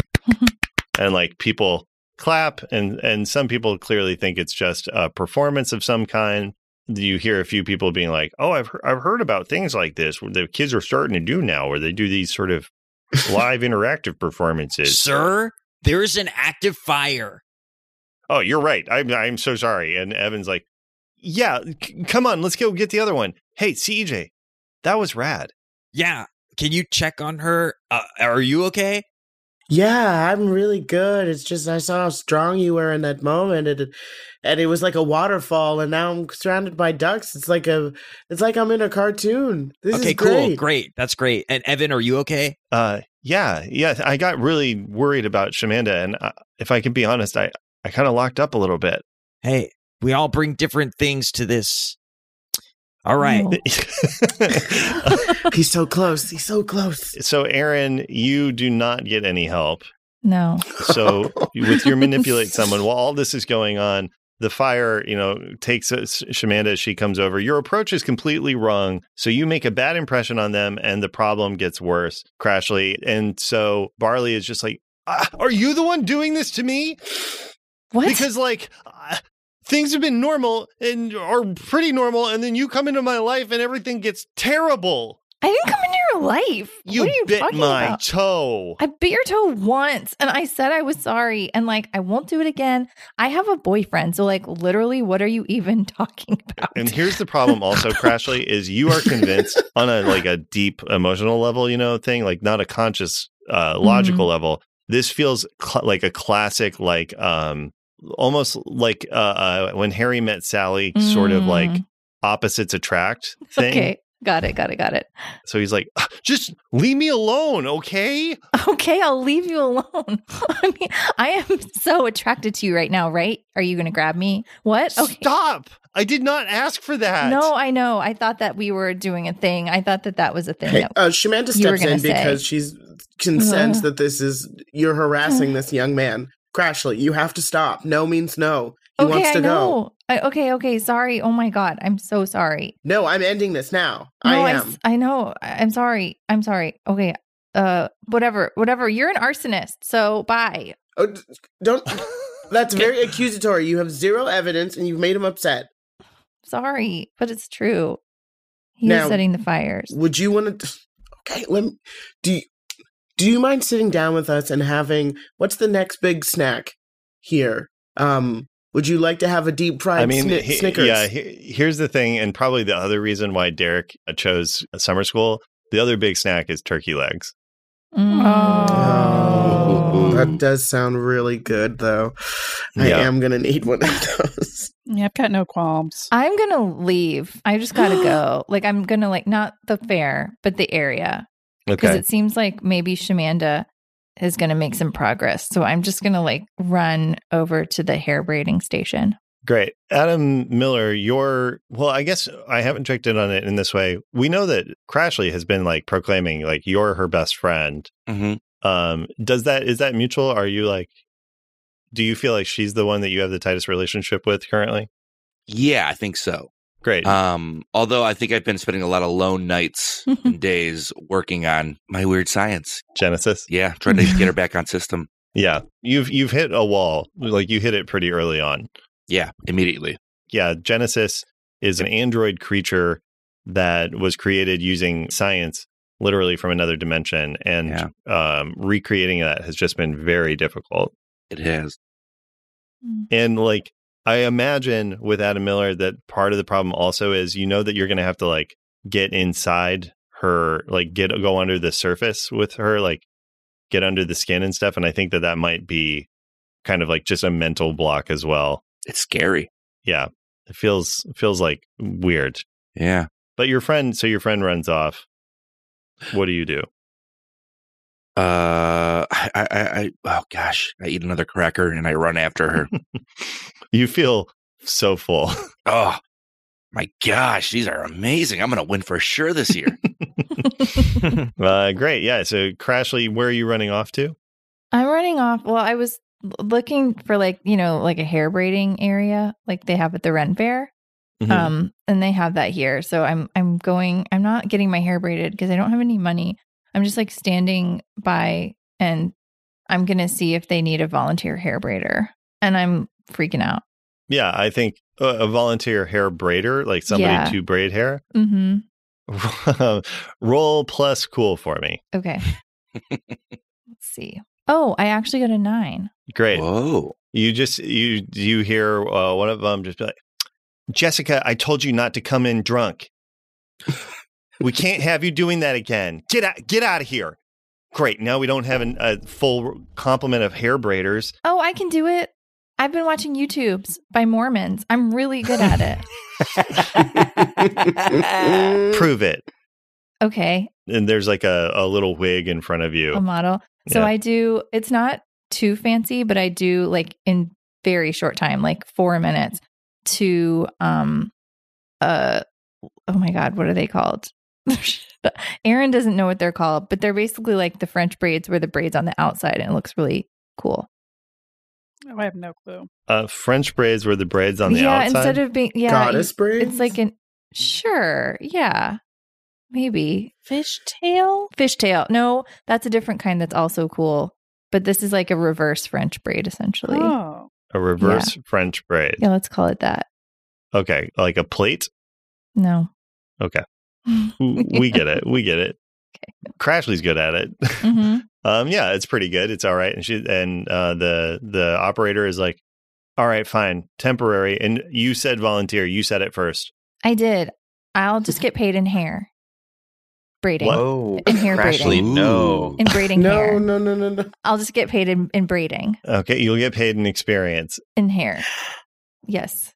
and like people clap, and and some people clearly think it's just a performance of some kind. You hear a few people being like, oh, I've he- I've heard about things like this where the kids are starting to do now, where they do these sort of live interactive performances. Sir, there is an active fire. Oh, you're right. I'm I'm so sorry. And Evan's like, yeah, c- come on, let's go get the other one. Hey, C J, that was rad. Yeah, can you check on her? Uh, are you okay? Yeah, I'm really good. It's just I saw how strong you were in that moment, and it, and it was like a waterfall, and now I'm surrounded by ducks. It's like a, it's like I'm in a cartoon. This okay, is great. cool, great. That's great. And Evan, are you okay? Uh, yeah, yeah. I got really worried about Shamanda, and uh, if I can be honest, I I kind of locked up a little bit. Hey, we all bring different things to this. All right. Oh. He's so close. He's so close. So, Aaron, you do not get any help. No. So, with your manipulate someone, while all this is going on, the fire, you know, takes us, Shamanda as she comes over. Your approach is completely wrong. So you make a bad impression on them, and the problem gets worse, Crashly. And so Barley is just like, ah, are you the one doing this to me? What? Because, like, uh, things have been normal and are pretty normal, and then you come into my life and everything gets terrible. I didn't come into your life. You, what are you bit talking my about? toe. I bit your toe once and I said I was sorry and like I won't do it again. I have a boyfriend. So like literally what are you even talking about? And here's the problem also, Crashly, is you are convinced on a like a deep emotional level, you know, thing, like not a conscious uh logical Mm-hmm. level. This feels cl- like a classic, like um almost like uh, uh when Harry met Sally, sort of like Mm. opposites attract thing. Okay. Got it. Got it. Got it. So he's like, "Ah, just leave me alone, okay? Okay, I'll leave you alone. I mean, I am so attracted to you right now, right? Are you going to grab me? What? Okay. Stop! I did not ask for that. No, I know. I thought that we were doing a thing. I thought that that was a thing. Hey, that- uh, Shamanda You were steps gonna in say. because she's can sense Uh. that this is you're harassing this young man. Crashly, you have to stop. No means no. He okay, wants to I go. know. I, okay, okay. Sorry. Oh my God. I'm so sorry. No, I'm ending this now. No, I I'm am. s- I know. I- I'm sorry. I'm sorry. Okay. Uh, whatever. Whatever. You're an arsonist. So bye. Oh, d- don't. That's very accusatory. You have zero evidence, and you've made him upset. Sorry, but it's true. He Now- was setting the fires. Would you want to? Okay, let me. Do you, Do you mind sitting down with us and having what's the next big snack here? Um, would you like to have a deep fried I mean, sni- he- Snickers? yeah, he- here's the thing, and probably the other reason why Derek chose summer school, the other big snack is turkey legs. Mm. Oh, that does sound really good, though. I Yeah. am gonna need one of those. Yeah, I've got no qualms. I'm gonna leave. I just gotta go. Like I'm gonna like not the fair, but the area. Because Okay. it seems like maybe Shamanda is gonna make some progress. So I'm just gonna like run over to the hair braiding station. Great. Adam Miller, you're, well, I guess I haven't checked in on it in this way. We know that Crashly has been like proclaiming like you're her best friend. Mm-hmm. Um, does that, is that mutual? Are you like, do you feel like she's the one that you have the tightest relationship with currently? Yeah, I think so. Great. Um, although I think I've been spending a lot of lone nights and days working on my weird science. Genesis. Yeah, trying to get her back on system. Yeah. You've, you've hit a wall. Like you hit it pretty early on. Yeah, immediately. Yeah, Genesis is an android creature that was created using science, literally from another dimension, and Yeah. um, recreating that has just been very difficult. It has. And like, I imagine with Adam Miller that part of the problem also is you know that you're going to have to like get inside her, like get go under the surface with her, like get under the skin and stuff. And I think that that might be kind of like just a mental block as well. It's scary. Yeah, it feels feels like weird. Yeah. But your friend, so your friend runs off. What do you do? Uh, I, I, I, oh gosh, I eat another cracker and I run after her. You feel so full. Oh my gosh, these are amazing. I'm going to win for sure this year. uh, great. Yeah. So Crashly, where are you running off to? I'm running off. Well, I was looking for like, you know, like a hair braiding area like they have at the Ren Fair. Mhm. Um, and they have that here. So I'm I'm going, I'm not getting my hair braided because I don't have any money. I'm just like standing by and I'm going to see if they need a volunteer hair braider. And I'm freaking out. Yeah, I think a, a volunteer hair braider, like somebody Yeah. to braid hair. Mm-hmm. Roll plus cool for me. Okay. Let's see. Oh, I actually got a nine. Great. Whoa. You just you you hear uh, one of them just be like, Jessica, I told you not to come in drunk. We can't have you doing that again. Get out, get out of here. Great. Now we don't have an, a full complement of hair braiders. Oh, I can do it. I've been watching YouTubes by Mormons. I'm really good at it. Prove it. Okay. And there's like a, a little wig in front of you. A model. So Yeah. I do, it's not too fancy, but I do like in very short time, like four minutes to, um, uh, oh my God, what are they called? Aaron doesn't know what they're called, but they're basically like the French braids where the braid's on the outside and it looks really cool. Oh, I have no clue. Uh, French braids were the braids on the yeah, outside. instead of being, yeah, Goddess you- braids? it's like an, sure, yeah, maybe. Fishtail? Fishtail. No, that's a different kind that's also cool. But this is like a reverse French braid, essentially. Oh. a reverse French braid. Yeah, let's call it that. Okay, like a plate. No. Okay, we get it. We get it. Okay. Crashly's good at it. hmm Um, yeah, it's pretty good. It's all right. And she and uh, the the operator is like, all right, fine, temporary. And you said volunteer. You said it first. I did. I'll just get paid in hair braiding. Whoa. In hair Crashly, braiding. no. In braiding No, hair. no, no, no, no. I'll just get paid in, in braiding Okay, you'll get paid in experience. in hair. Yes.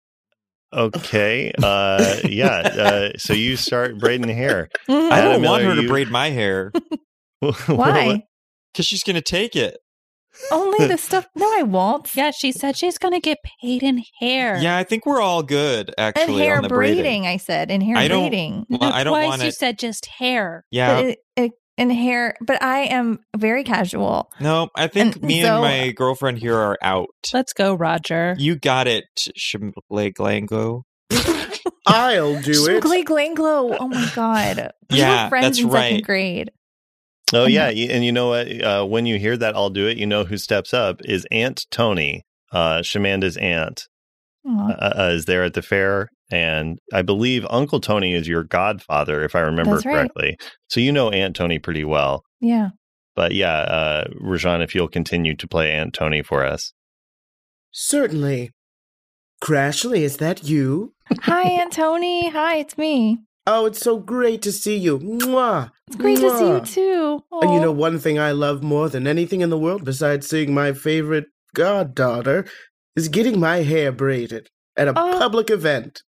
Okay. Uh, yeah. Uh, so you start braiding hair. I Mhm. Adam don't want Miller, her to you- braid my hair Why? because she's going to take it. Only the stuff. No, I won't. Yeah, she said she's going to get paid in hair. Yeah, I think we're all good, And actually, hair on the braiding, braiding. I said. In hair I don't- braiding. Well, I don't Twice want you it. said just hair. Yeah. But it, it, in hair. But I am very casual. No, I think And me so- and my girlfriend here are out. Let's go, Roger. You got it, Shimleglango. I'll do it. Glee Glanglo. Oh my God. We Yeah, were friends that's in second right. grade. Oh yeah, y- and you know what? Uh, when you hear that, I'll do it. You know who steps up is Aunt Tony, uh, Shamanda's aunt, Aw, uh, uh, is there at the fair, and I believe Uncle Tony is your godfather, if I remember That's right. correctly. So you know Aunt Tony pretty well. yeah. But yeah, uh, Rajan, if you'll continue to play Aunt Tony for us. Certainly. Crashly, is that you? Hi, Aunt Tony. Hi, it's me. Oh, it's so great to see you. Mwah. It's great to see you Mwah. too. And you Aw. know, one thing I love more than anything in the world, besides seeing my favorite goddaughter, is getting my hair braided at a Oh. public event.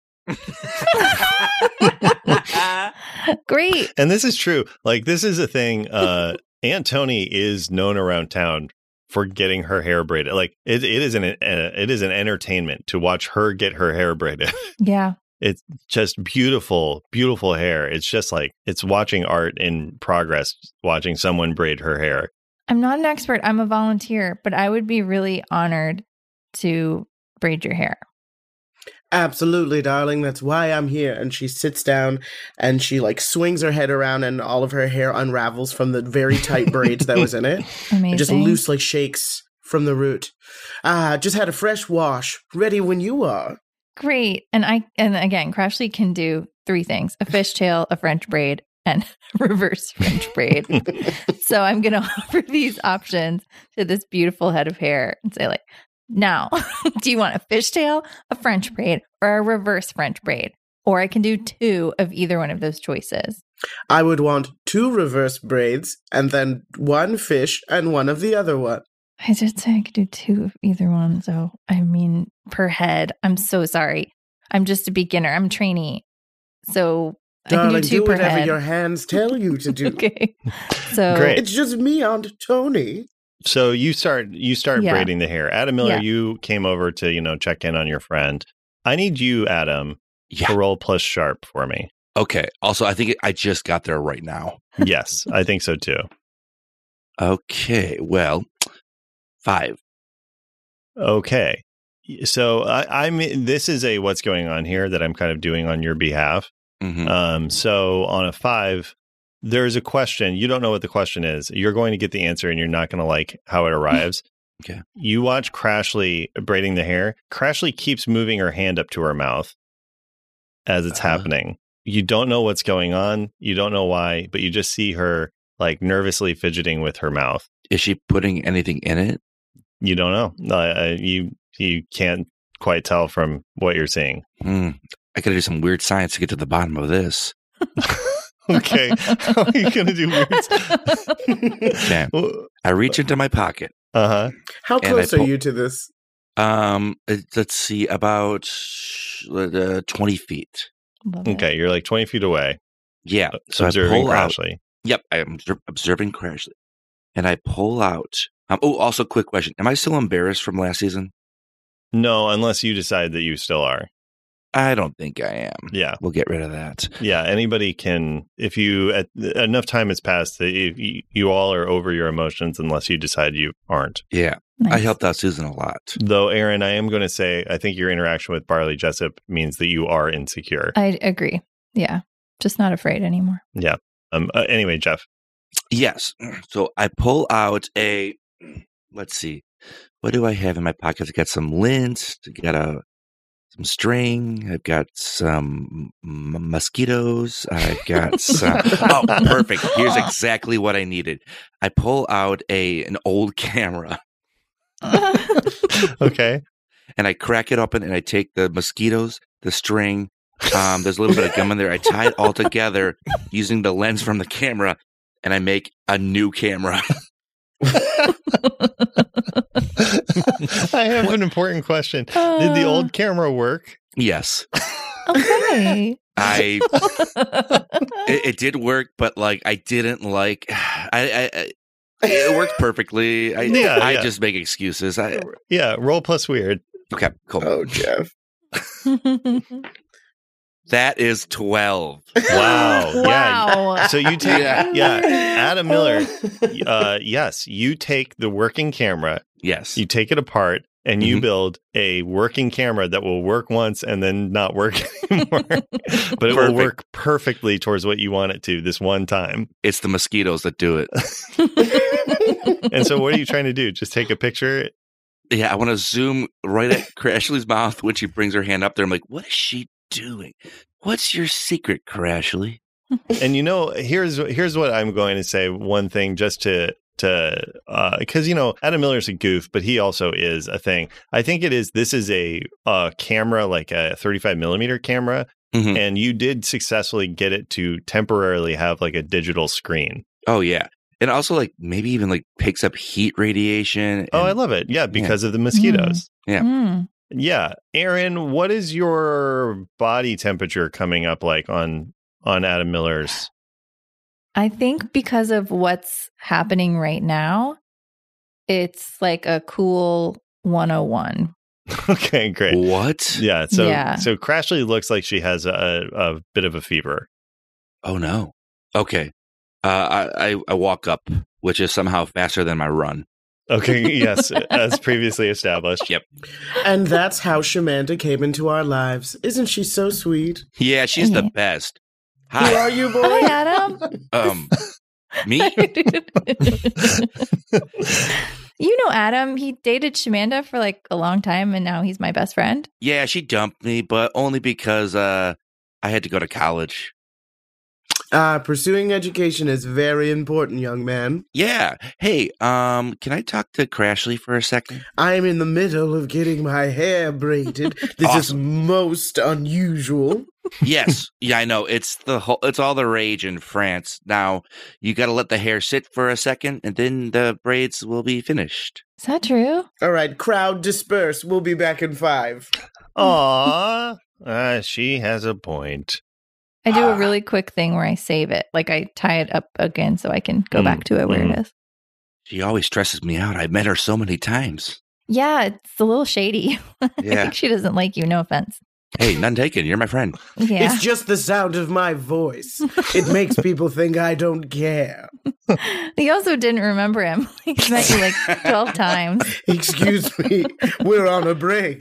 Great. And this is true. Like this is a thing. Uh, Aunt Tony is known around town for getting her hair braided. Like it, it is an it is an entertainment to watch her get her hair braided. Yeah. It's just beautiful, beautiful hair. It's just like it's watching art in progress, watching someone braid her hair. I'm not an expert. I'm a volunteer, but I would be really honored to braid your hair. Absolutely, darling. That's why I'm here. And she sits down and she like swings her head around and all of her hair unravels from the very tight braids that was in it. Amazing. It just loose like shakes from the root. Ah, just had a fresh wash. Ready when you are. Great. And I and again, Crashly can do three things: a fishtail, a French braid, and reverse French braid. So I'm going to offer these options to this beautiful head of hair and say, like, now, do you want a fishtail, a French braid, or a reverse French braid? Or I can do two of either one of those choices. I would want two reverse braids and then one fish and one of the other one. I did say I could do two of either one. So, I mean, per head. I'm so sorry. I'm just a beginner. I'm a trainee. So, Darling, I can do two do per whatever head. your hands tell you to do. Okay. So, Great. It's just me and Tony. So you start you start Yeah. braiding the hair. Adam Miller, Yeah. you came over to, you know, check in on your friend. I need you, Adam, Yeah. to roll plus sharp for me. Okay. Also, I think it, I just got there right now. Yes, I think so too. Okay. Well, five. Okay. So I, I'm this is a what's going on here that I'm kind of doing on your behalf. Mm-hmm. Um, so on a five, there's a question. You don't know what the question is. You're going to get the answer and you're not going to like how it arrives. Okay. You watch Crashly braiding the hair. Crashly keeps moving her hand up to her mouth as it's Uh-huh. happening. You don't know what's going on. You don't know why, but you just see her like nervously fidgeting with her mouth. Is she putting anything in it? You don't know. Uh, you you can't quite tell from what you're seeing. Hmm. I got to do some weird science to get to the bottom of this. Okay. How are you going to do weird? Okay. I reach into my pocket. Uh huh. How And I close are pull- you to this? Um, uh, let's see, about uh, twenty feet. Love it. Okay. You're like twenty feet away. Yeah. So I observing pull out. Crashly. Yep, I am obser- observing Crashly, and I pull out. Um, oh, also, quick question: am I still embarrassed from last season? No, unless you decide that you still are. I don't think I am. Yeah. We'll get rid of that. Yeah, anybody can, if you, at, enough time has passed, that if you, you all are over your emotions unless you decide you aren't. Yeah, Nice. I helped out Susan a lot. Though, Aaron, I am going to say, I think your interaction with Barley Jessup means that you are insecure. I agree. Yeah. Just not afraid anymore. Yeah. Um. Uh, anyway, Jeff. Yes. So I pull out a. Let's see. What do I have in my pockets? I got some lint. I got a some string. I've got some m- mosquitoes. I've got some. Oh, perfect. Here's exactly what I needed. I pull out a an old camera Okay. and I crack it open and I take the mosquitoes, the string. Um, there's a little bit of gum in there. I tie it all together using the lens from the camera, and I make a new camera. I have an important question. Did the old camera work? Yes, Okay. I. It, it did work, but like I didn't like. I. I, I it worked perfectly. I. Yeah, I yeah. just make excuses. I. Yeah. Roll plus weird. Okay. Cool. Oh, Jeff. That is twelve. Wow. Yeah. Wow. So you take, Yeah. yeah, Adam Miller. Uh, yes, you take the working camera, Yes. you take it apart, and you Mhm. build a working camera that will work once and then not work anymore. But it will Perfect. work perfectly towards what you want it to this one time. It's the mosquitoes that do it. And so, what are you trying to do? Just take a picture? Yeah, I want to zoom right at Crashly's mouth when she brings her hand up there. I'm like, what is she doing? What's your secret, Crashly? And you know, here's here's what I'm going to say. One thing, just to to because uh, you know, Adam Miller's a goof, but he also is a thing. I think it is. This is a uh, camera, like a thirty-five millimeter camera, Mhm. and you did successfully get it to temporarily have like a digital screen. Oh yeah, and also like maybe even like picks up heat radiation. Oh, I and- love it. Yeah, because of the mosquitoes. Yeah. Mm. Yeah, Aaron, what is your body temperature coming up like on on Adam Miller's? I think because of what's happening right now, It's like a cool one oh one. Okay, great. What? Yeah, so Yeah. so Crashly looks like she has a, a bit of a fever. Oh, no. Okay. Uh, I, I, I walk up, which is somehow faster than my run. Okay, yes, as previously established. Yep. And that's how Shamanda came into our lives. Isn't she so sweet? Yeah, she's the Yeah. best. Who Hi. are you, boy? Hi, Adam. Um, me? You know Adam. He dated Shamanda for like a long time, and now he's my best friend. Yeah, she dumped me, but only because uh, I had to go to college. Ah, pursuing education is very important, young man. Yeah. Hey, um, can I talk to Crashly for a second? I'm in the middle of getting my hair braided. This is Awesome. most unusual. Yes. Yeah, I know. It's the whole, it's all the rage in France. Now, you got to let the hair sit for a second, and then the braids will be finished. Is that true? All right, crowd disperse. We'll be back in five. Aw, uh, she has a point. I do a really quick thing where I save it. Like I tie it up again so I can go Mm, back to it where mm. it is. She always stresses me out. I've met her so many times. Yeah, it's a little shady. I Yeah. think she doesn't like you. No offense. Hey, none taken. You're my friend. Yeah. It's just the sound of my voice. It makes people think I don't care. He also didn't remember him. He's met you like twelve times. Excuse me, we're on a break.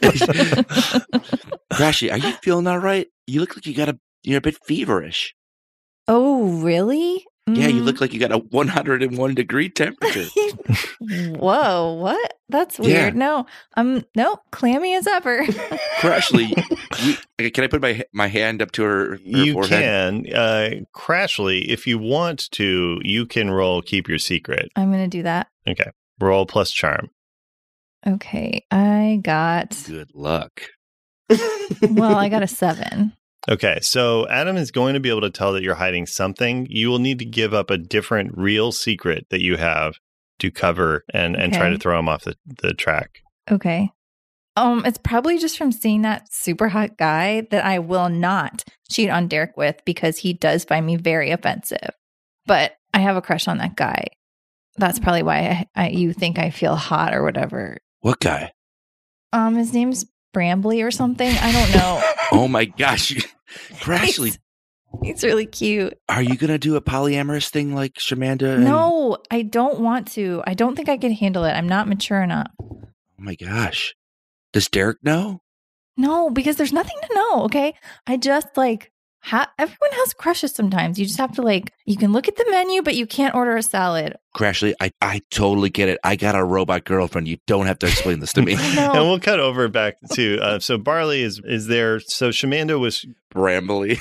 Crashy, are you feeling all right? You look like you got a, you're a bit feverish. Oh, really? Yeah, you Mm. look like you got a one hundred one degree temperature. Whoa, what? That's Yeah. weird. No, I'm no clammy as ever. Crashly, we, can I put my my hand up to her, her You forehead? can. Uh, Crashly, if you want to, you can roll Keep Your Secret. I'm gonna do that. Okay. Roll plus charm. Okay, I got. Good luck. Well, I got a seven. Okay, so Adam is going to be able to tell that you're hiding something. You will need to give up a different real secret that you have to cover and, and try Okay. to throw him off the, the track. Okay. Um, it's probably just from seeing that super hot guy that I will not cheat on Derek with because he does find me very offensive. But I have a crush on that guy. That's probably why I, I you think I feel hot or whatever. What guy? Um, his name's Brambly or something. I don't know. Oh my gosh. Crashly, He's, he's really cute. are you going to do a polyamorous thing like Shamanda? and- No, I don't want to. I don't think I can handle it. I'm not mature enough. Oh my gosh. Does Derek know? No, because there's nothing to know, okay? I just like ha- everyone has crushes sometimes. You just have to like you can look at the menu, but you can't order a salad. Crashly, I, I totally get it. I got a robot girlfriend. You don't have to explain this to me. I know. And we'll cut over back to uh, so Barley is is there. So Shamanda was Brambly.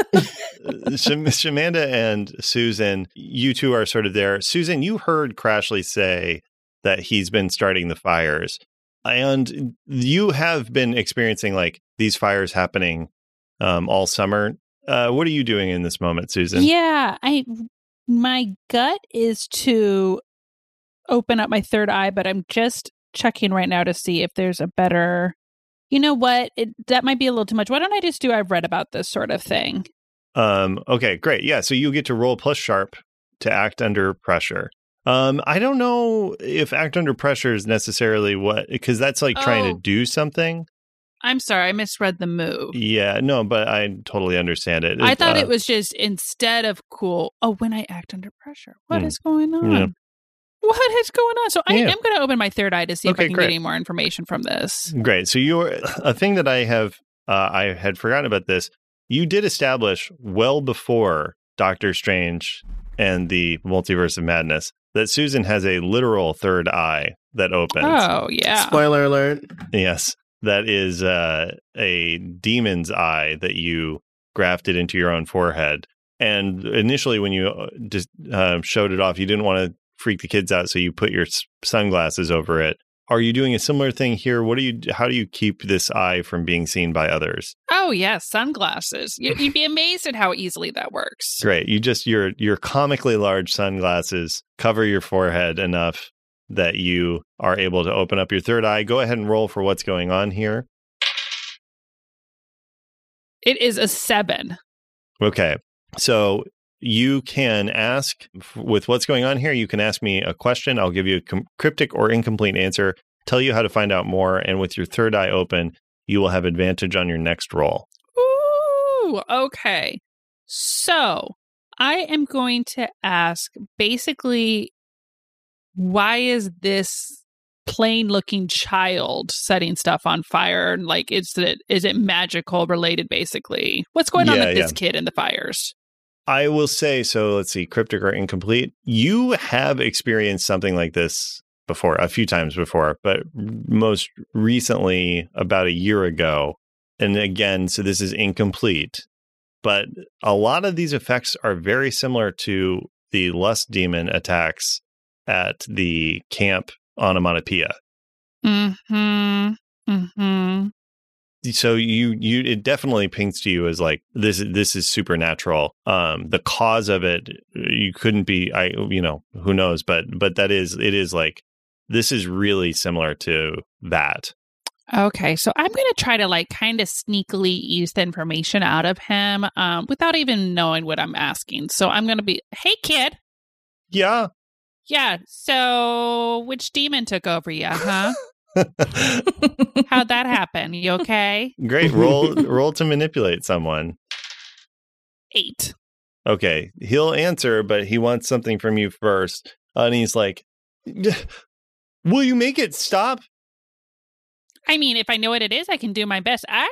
Sham- Shamanda and Susan. You two are sort of there. Susan, you heard Crashly say that he's been starting the fires, and you have been experiencing like these fires happening um, all summer. Uh, what are you doing in this moment, Susan? Yeah, I my gut is to open up my third eye, but I'm just checking right now to see if there's a better. You know what? It, that might be a little too much. Why don't I just do I've read about this sort of thing? Um, okay, great. Yeah, so you get to roll plus sharp to act under pressure. Um, I don't know if act under pressure is necessarily what, because that's like trying Oh. to do something. I'm sorry, I misread the move. Yeah, no, but I totally understand it. I thought uh, it was just instead of cool. Oh, when I act under pressure, what Hmm. is going on? Yeah. What is going on? So I Yeah. am going to open my third eye to see if Okay, I can great. get any more information from this. Great. So you're a thing that I have, uh, I had forgotten about this. You did establish well before Doctor Strange and the Multiverse of Madness that Susan has a literal third eye that opens. Oh yeah. Spoiler alert. Yes, that is uh, a demon's eye that you grafted into your own forehead. And initially, when you uh, just uh, showed it off, you didn't want to freak the kids out, so you put your s- sunglasses over it. Are you doing a similar thing here? What do you? How do you keep this eye from being seen by others? Oh yeah, sunglasses. You, you'd be amazed at how easily that works. Great, you just your your comically large sunglasses cover your forehead enough that you are able to open up your third eye. Go ahead and roll for what's going on here. It is a seven. Okay. So you can ask, with what's going on here, you can ask me a question. I'll give you a com- cryptic or incomplete answer, tell you how to find out more, and with your third eye open, you will have advantage on your next roll. Ooh, okay. So I am going to ask, basically, why is this plain looking child setting stuff on fire? Like, is it is it magical related, basically? What's going on Yeah, with this yeah. kid in the fires? I will say, so let's see, cryptic or incomplete. You have experienced something like this before, a few times before, but most recently about a year ago. And again, so this is incomplete, but a lot of these effects are very similar to the lust demon attacks at the camp onomatopoeia. Mm-hmm. Mm-hmm. So you you it definitely pings to you as like this this is supernatural. Um, the cause of it, you couldn't be I you know who knows, but but that is it is like this is really similar to that. Okay, so I'm going to try to like kind of sneakily ease the information out of him um, without even knowing what I'm asking. So I'm going to be, hey, kid. Yeah. Yeah, so which demon took over you, huh? How'd that happen? You okay? Great. Roll roll to manipulate someone. Eight. Okay. He'll answer, but he wants something from you first. And he's like, will you make it stop? I mean, if I know what it is, I can do my best. I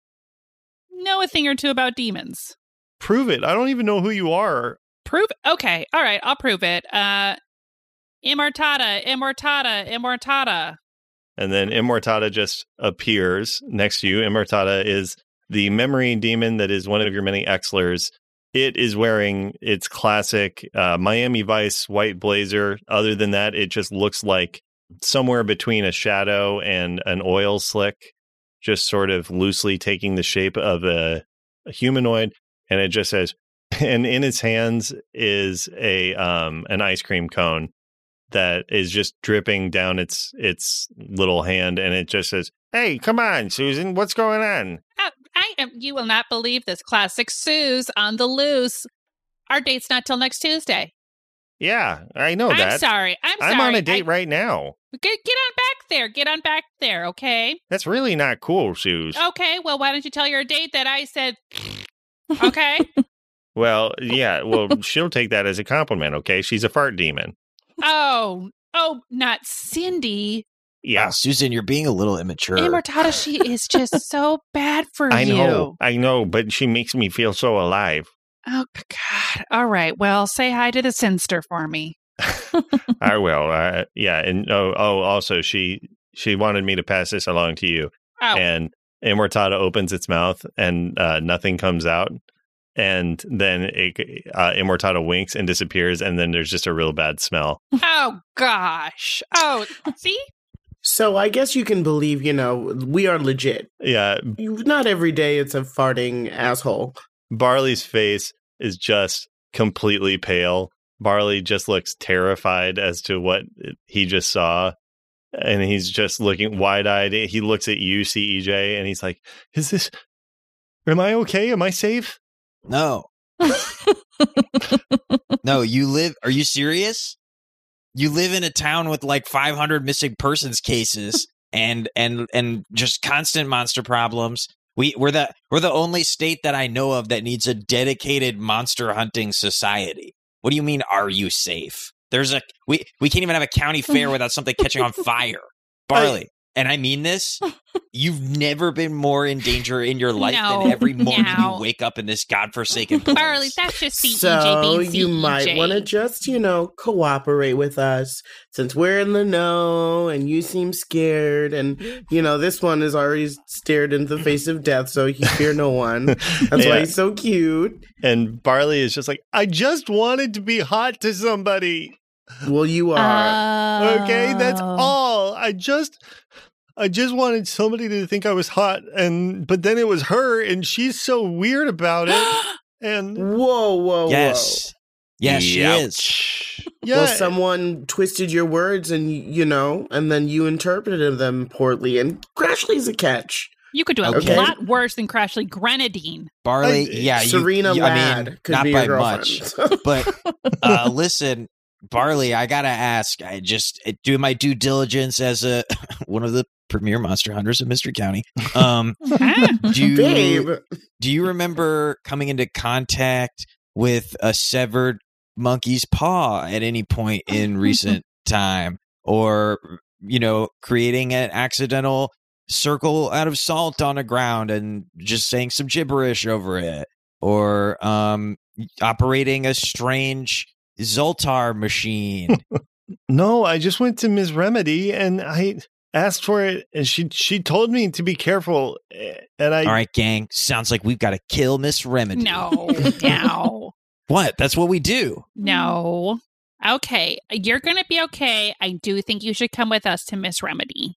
know a thing or two about demons. Prove it. I don't even know who you are. Prove it? Okay. All right. I'll prove it. Uh, Immortata, Immortata, Immortata. And then Immortata just appears next to you. Immortata is the memory demon that is one of your many Exlers. It is wearing its classic uh, Miami Vice white blazer. Other than that, it just looks like somewhere between a shadow and an oil slick, just sort of loosely taking the shape of a, a humanoid. And it just says, and in its hands is a um, an ice cream cone that is just dripping down its its little hand, and it just says, "Hey, come on, Susan, what's going on?" Uh, I am. You will not believe this. Classic Suze on the loose. Our date's not till next Tuesday. Yeah, I know I'm that. sorry. I'm sorry. I'm on a date I, right now. Get, get on back there. Get on back there, okay? That's really not cool, Suze. Okay, well, why don't you tell your date that I said, okay? Well, yeah, well, she'll take that as a compliment, okay? She's a fart demon. Oh, oh, not Cindy. Yeah. Wow, Susan, you're being a little immature. Immortata, she is just so bad for I you. know, I know, but she makes me feel so alive. Oh, God. All right. Well, say hi to the Sinster for me. I will. Uh, yeah, and oh, oh, also, she she wanted me to pass this along to you. Oh, And Immortata opens its mouth, and uh, nothing comes out. And then it, uh, Immortata winks and disappears, and then there's just a real bad smell. oh gosh. Oh, see? So I guess you can believe, you know, we are legit. Yeah, You- Not every day it's a farting asshole. Barley's face is just completely pale. Barley just looks terrified as to what he just saw. And he's just looking wide-eyed. He looks at you, C E J, and he's like, is this... Am I okay? Am I safe? No. No, you live. Are you serious? You live in a town with like five hundred missing persons cases and and and just constant monster problems. We we're the we're the only state that I know of that needs a dedicated monster hunting society. What do you mean? Are you safe? There's a we we can't even have a county fair without something catching on fire. Barley. And I mean this, you've never been more in danger in your life No, than every morning no. you wake up in this godforsaken place. Barley, that's just C E J So being you C E J. might want to just, you know, cooperate with us since we're in the know and you seem scared. And, you know, this one is already stared into the face of death, so he fear no one. That's Yeah. why he's so cute. And Barley is just like, I just wanted to be hot to somebody. Well, you are. Okay, that's Oh. all. I just I just wanted somebody to think I was hot, and but then it was her, and she's so weird about it. And Whoa, whoa, Yes. Yes, she is. Ouch. yeah, Well, someone twisted your words and, you know, and then you interpreted them poorly. And Crashly's a catch. You could do a Okay. lot worse than Crashly Grenadine. Barley, Uh, yeah, you- Serena you, Ladd I mean, could not be by your much. girlfriend. But uh, listen, Barley, I gotta ask. I just do my due diligence as a one of the premier monster hunters of Mystery County. Um, Ah, do you Babe. do you remember coming into contact with a severed monkey's paw at any point in recent time, or you know, creating an accidental circle out of salt on the ground and just saying some gibberish over it, or um, operating a strange Zoltar machine? No, I just went to Miss Remedy and I asked for it, and she she told me to be careful. And I All right, gang. Sounds like we've got to kill Miss Remedy. no, no, What? That's what we do. no. Okay, you're going to be okay. I do think you should come with us to Miss Remedy.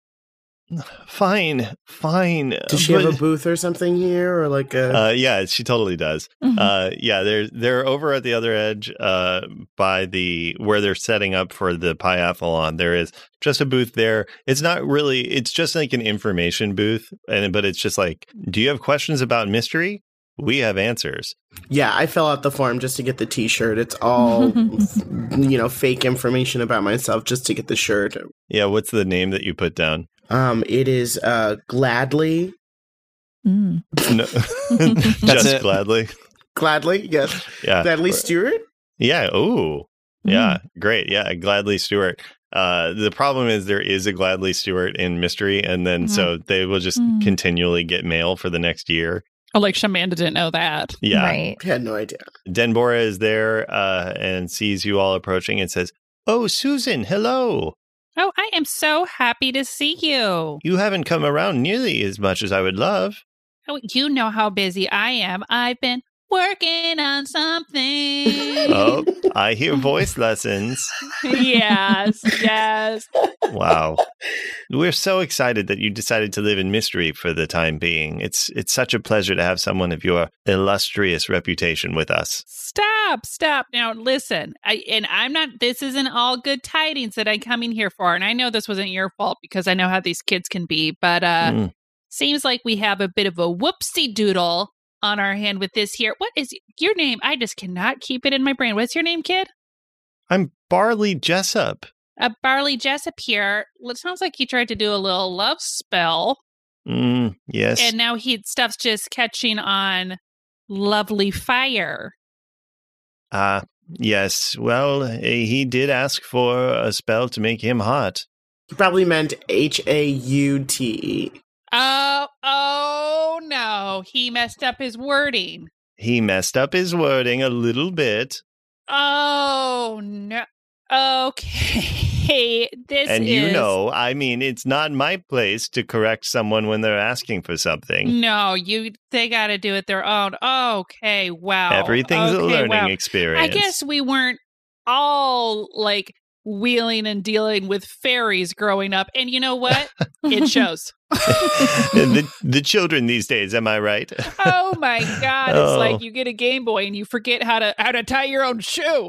fine, fine. Does she have a but- booth or something here, or like a? Uh, yeah, she totally does. Mhm. Uh, yeah, they're they're over at the other edge, uh, by the where they're setting up for the Piathlon. There is just a booth there. It's not really. It's just like an information booth, and but it's just like, do you have questions about mystery? We have answers. Yeah, I fill out the form just to get the T-shirt. It's all, you know, fake information about myself just to get the shirt. Yeah, what's the name that you put down? Um, it is uh, Gladly, Mm. No, just it. gladly. Gladly, yes, Yeah, Gladly Stewart. yeah. Ooh, yeah, great. Yeah, Gladly Stewart. Uh, the problem is there is a Gladly Stewart in Mystery, and then so they will just Mm. continually get mail for the next year. Oh, like Shamanda didn't know that. Yeah. Right. I had no idea. Denbora is there uh, and sees you all approaching and says, "Oh, Susan, hello. Oh, I am so happy to see you. You haven't come around nearly as much as I would love." Oh, you know how busy I am. I've been working on something. Oh, I hear voice lessons. yes, yes. Wow. We're so excited that you decided to live in Mystery for the time being. It's it's such a pleasure to have someone of your illustrious reputation with us. Stop, stop. Now, listen, I, and I'm not, this isn't all good tidings that I'm coming here for. And I know this wasn't your fault because I know how these kids can be, but uh, Mm. seems like we have a bit of a whoopsie doodle on our hand with this here. What is your name? I just cannot keep it in my brain. What's your name, kid? I'm Barley Jessup. Uh, Barley Jessup here. It sounds like he tried to do a little love spell, Mm, yes. and now he stuff's just catching on lovely fire. Ah, yes. Well, eh, he did ask for a spell to make him hot. He probably meant H A U T E. Oh, oh no. He messed up his wording. He messed up his wording a little bit. Oh no. Okay. This And is you know, I mean, it's not my place to correct someone when they're asking for something. No, you they gotta do it their own. Okay, wow. Everything's a Okay, learning wow. experience. I guess we weren't all like wheeling and dealing with fairies growing up. And you know what? It shows. the, the children these days, am I right? Oh my God. It's Oh. like you get a Game Boy and you forget how to how to tie your own shoe.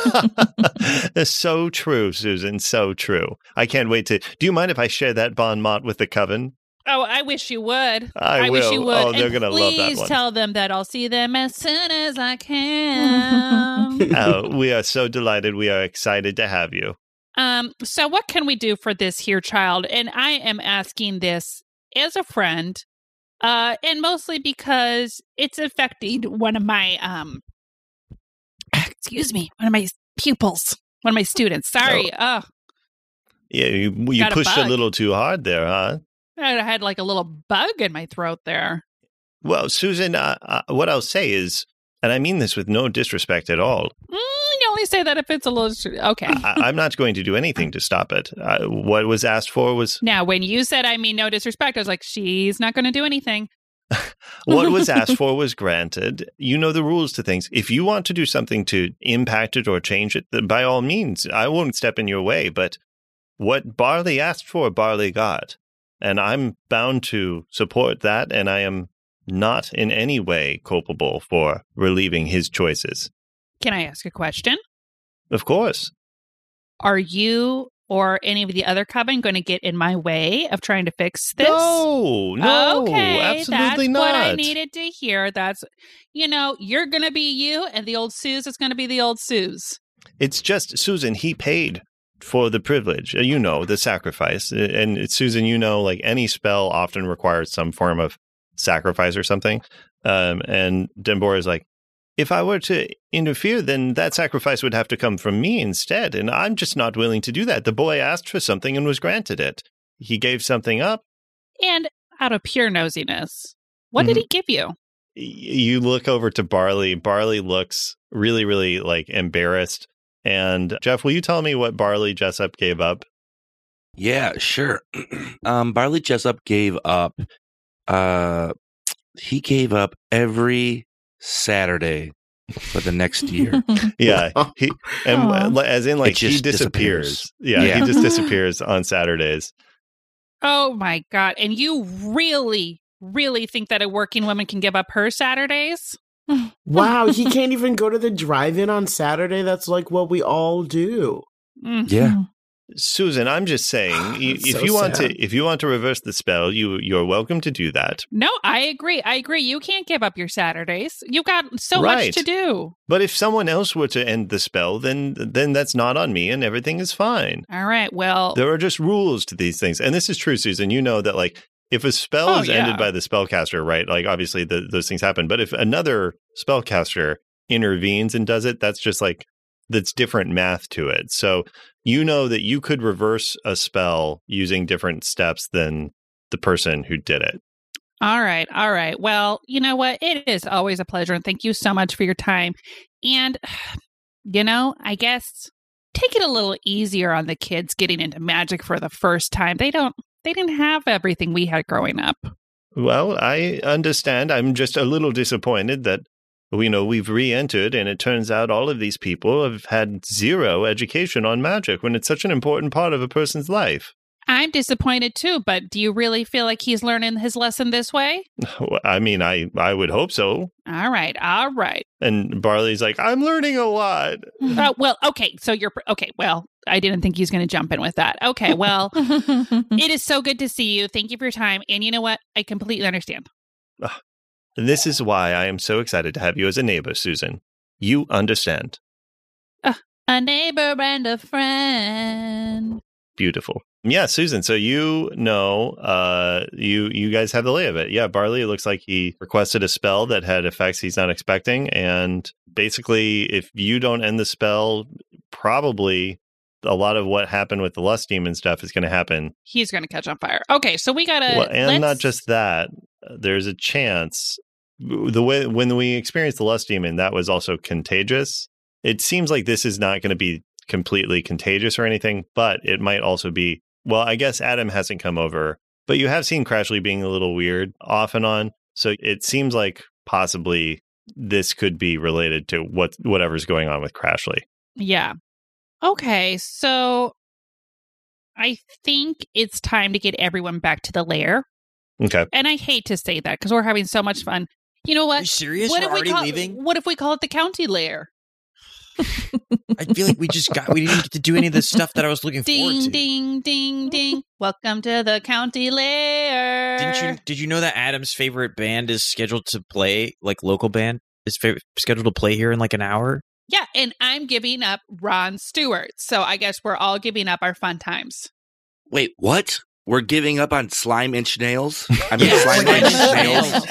So true, Susan. So true. I can't wait to. Do you mind if I share that bon mot with the coven? Oh, I wish you would. I wish will. you would. Oh, they're And gonna love that please one. tell them that I'll see them as soon as I can. Oh, we are so delighted. We are excited to have you. um, so what can we do for this here child? And I am asking this as a friend, uh, and mostly because it's affecting one of my um excuse me, one of my pupils, one of my students. Sorry. Oh, Yeah, you, you Got a pushed a bug. little too hard there, huh? I had like a little bug in my throat there. Well, Susan, uh, uh, what I'll say is, and I mean this with no disrespect at all, Mm, you only say that if it's a little okay. I, I'm not going to do anything to stop it. Uh, what was asked for was Now, when you said I mean no disrespect, I was like, she's not going to do anything. what was asked for was granted. You know the rules to things. If you want to do something to impact it or change it, then by all means, I won't step in your way. But what Barley asked for, Barley got. And I'm bound to support that, and I am not in any way culpable for relieving his choices. Can I ask a question? Of course. Are you or any of the other coven going to get in my way of trying to fix this? No, no, okay, absolutely that's not. what I needed to hear. That's, you know, you're going to be you, and the old Suze is going to be the old Suze. It's just, Susan, he paid for the privilege, you know, the sacrifice. And it's, Susan, you know, like any spell often requires some form of sacrifice or something. Um, and Dembora is like, if I were to interfere, then that sacrifice would have to come from me instead. And I'm just not willing to do that. The boy asked for something and was granted it. He gave something up. And out of pure nosiness, what mm-hmm. did he give you? You look over to Barley. Barley looks really, really like embarrassed. And Jeff, will you tell me what Barley Jessup gave up? Yeah, sure. um, Barley Jessup gave up, uh, he gave up every Saturday for the next year. Yeah. He, and Aww. as in like he disappears. disappears. Yeah, yeah, he just disappears on Saturdays. Oh my God. And you really, really think that a working woman can give up her Saturdays? Wow, he can't even go to the drive-in on Saturday. That's like what we all do. Mm-hmm. Yeah. Susan, I'm just saying, if so you want sad. to, if you want to reverse the spell, you you're welcome to do that. No, I agree. I agree. You can't give up your Saturdays. You've got so right. much to do. But if someone else were to end the spell, then then that's not on me, and everything is fine. All right. Well, there are just rules to these things, and this is true, Susan. You know that, like, if a spell oh, is yeah. ended by the spellcaster, right? Like, obviously, the, those things happen. But if another spellcaster intervenes and does it, that's just like that's different math to it. So you know that you could reverse a spell using different steps than the person who did it. All right. All right. Well, you know what? It is always a pleasure. And thank you so much for your time. And, you know, I guess take it a little easier on the kids getting into magic for the first time. They don't, they didn't have everything we had growing up. Well, I understand. I'm just a little disappointed that, you know, we've re-entered and it turns out all of these people have had zero education on magic when it's such an important part of a person's life. I'm disappointed too, but do you really feel like he's learning his lesson this way? I mean, I, I would hope so. All right, all right. And Barley's like, I'm learning a lot. Uh, well, okay, so you're, okay, well, I didn't think he was going to jump in with that. Okay, well, it is so good to see you. Thank you for your time. And you know what? I completely understand. Uh, this is why I am so excited to have you as a neighbor, Susan. You understand. Uh, a neighbor and a friend. Beautiful. Yeah, Susan, so you know, uh, you you guys have the lay of it. Yeah, Barley, it looks like he requested a spell that had effects he's not expecting. And basically, if you don't end the spell, probably a lot of what happened with the Lust Demon stuff is going to happen. He's going to catch on fire. Okay, so we got to... Well, and let's... not just that, there's a chance. The way when we experienced the Lust Demon, that was also contagious. It seems like this is not going to be completely contagious or anything, but it might also be... Well, I guess Adam hasn't come over, but you have seen Crashly being a little weird off and on. So it seems like possibly this could be related to what whatever's going on with Crashly. Yeah. Okay, so I think it's time to get everyone back to the lair. Okay. And I hate to say that because we're having so much fun. You know what? Are you serious? What We're if we already call, leaving? What if we call it the county lair? I feel like we just got, we didn't get to do any of the stuff that I was looking ding, forward to. Ding, ding, ding, ding. Welcome to the county lair. Didn't you, did you know that Adam's favorite band is scheduled to play, like local band, is fa- scheduled to play here in like an hour? Yeah, and I'm giving up Ron Stewart. So I guess we're all giving up our fun times. Wait, what? We're giving up on Slime Inch Nails? I mean, Yeah, Slime Slime Inch Inch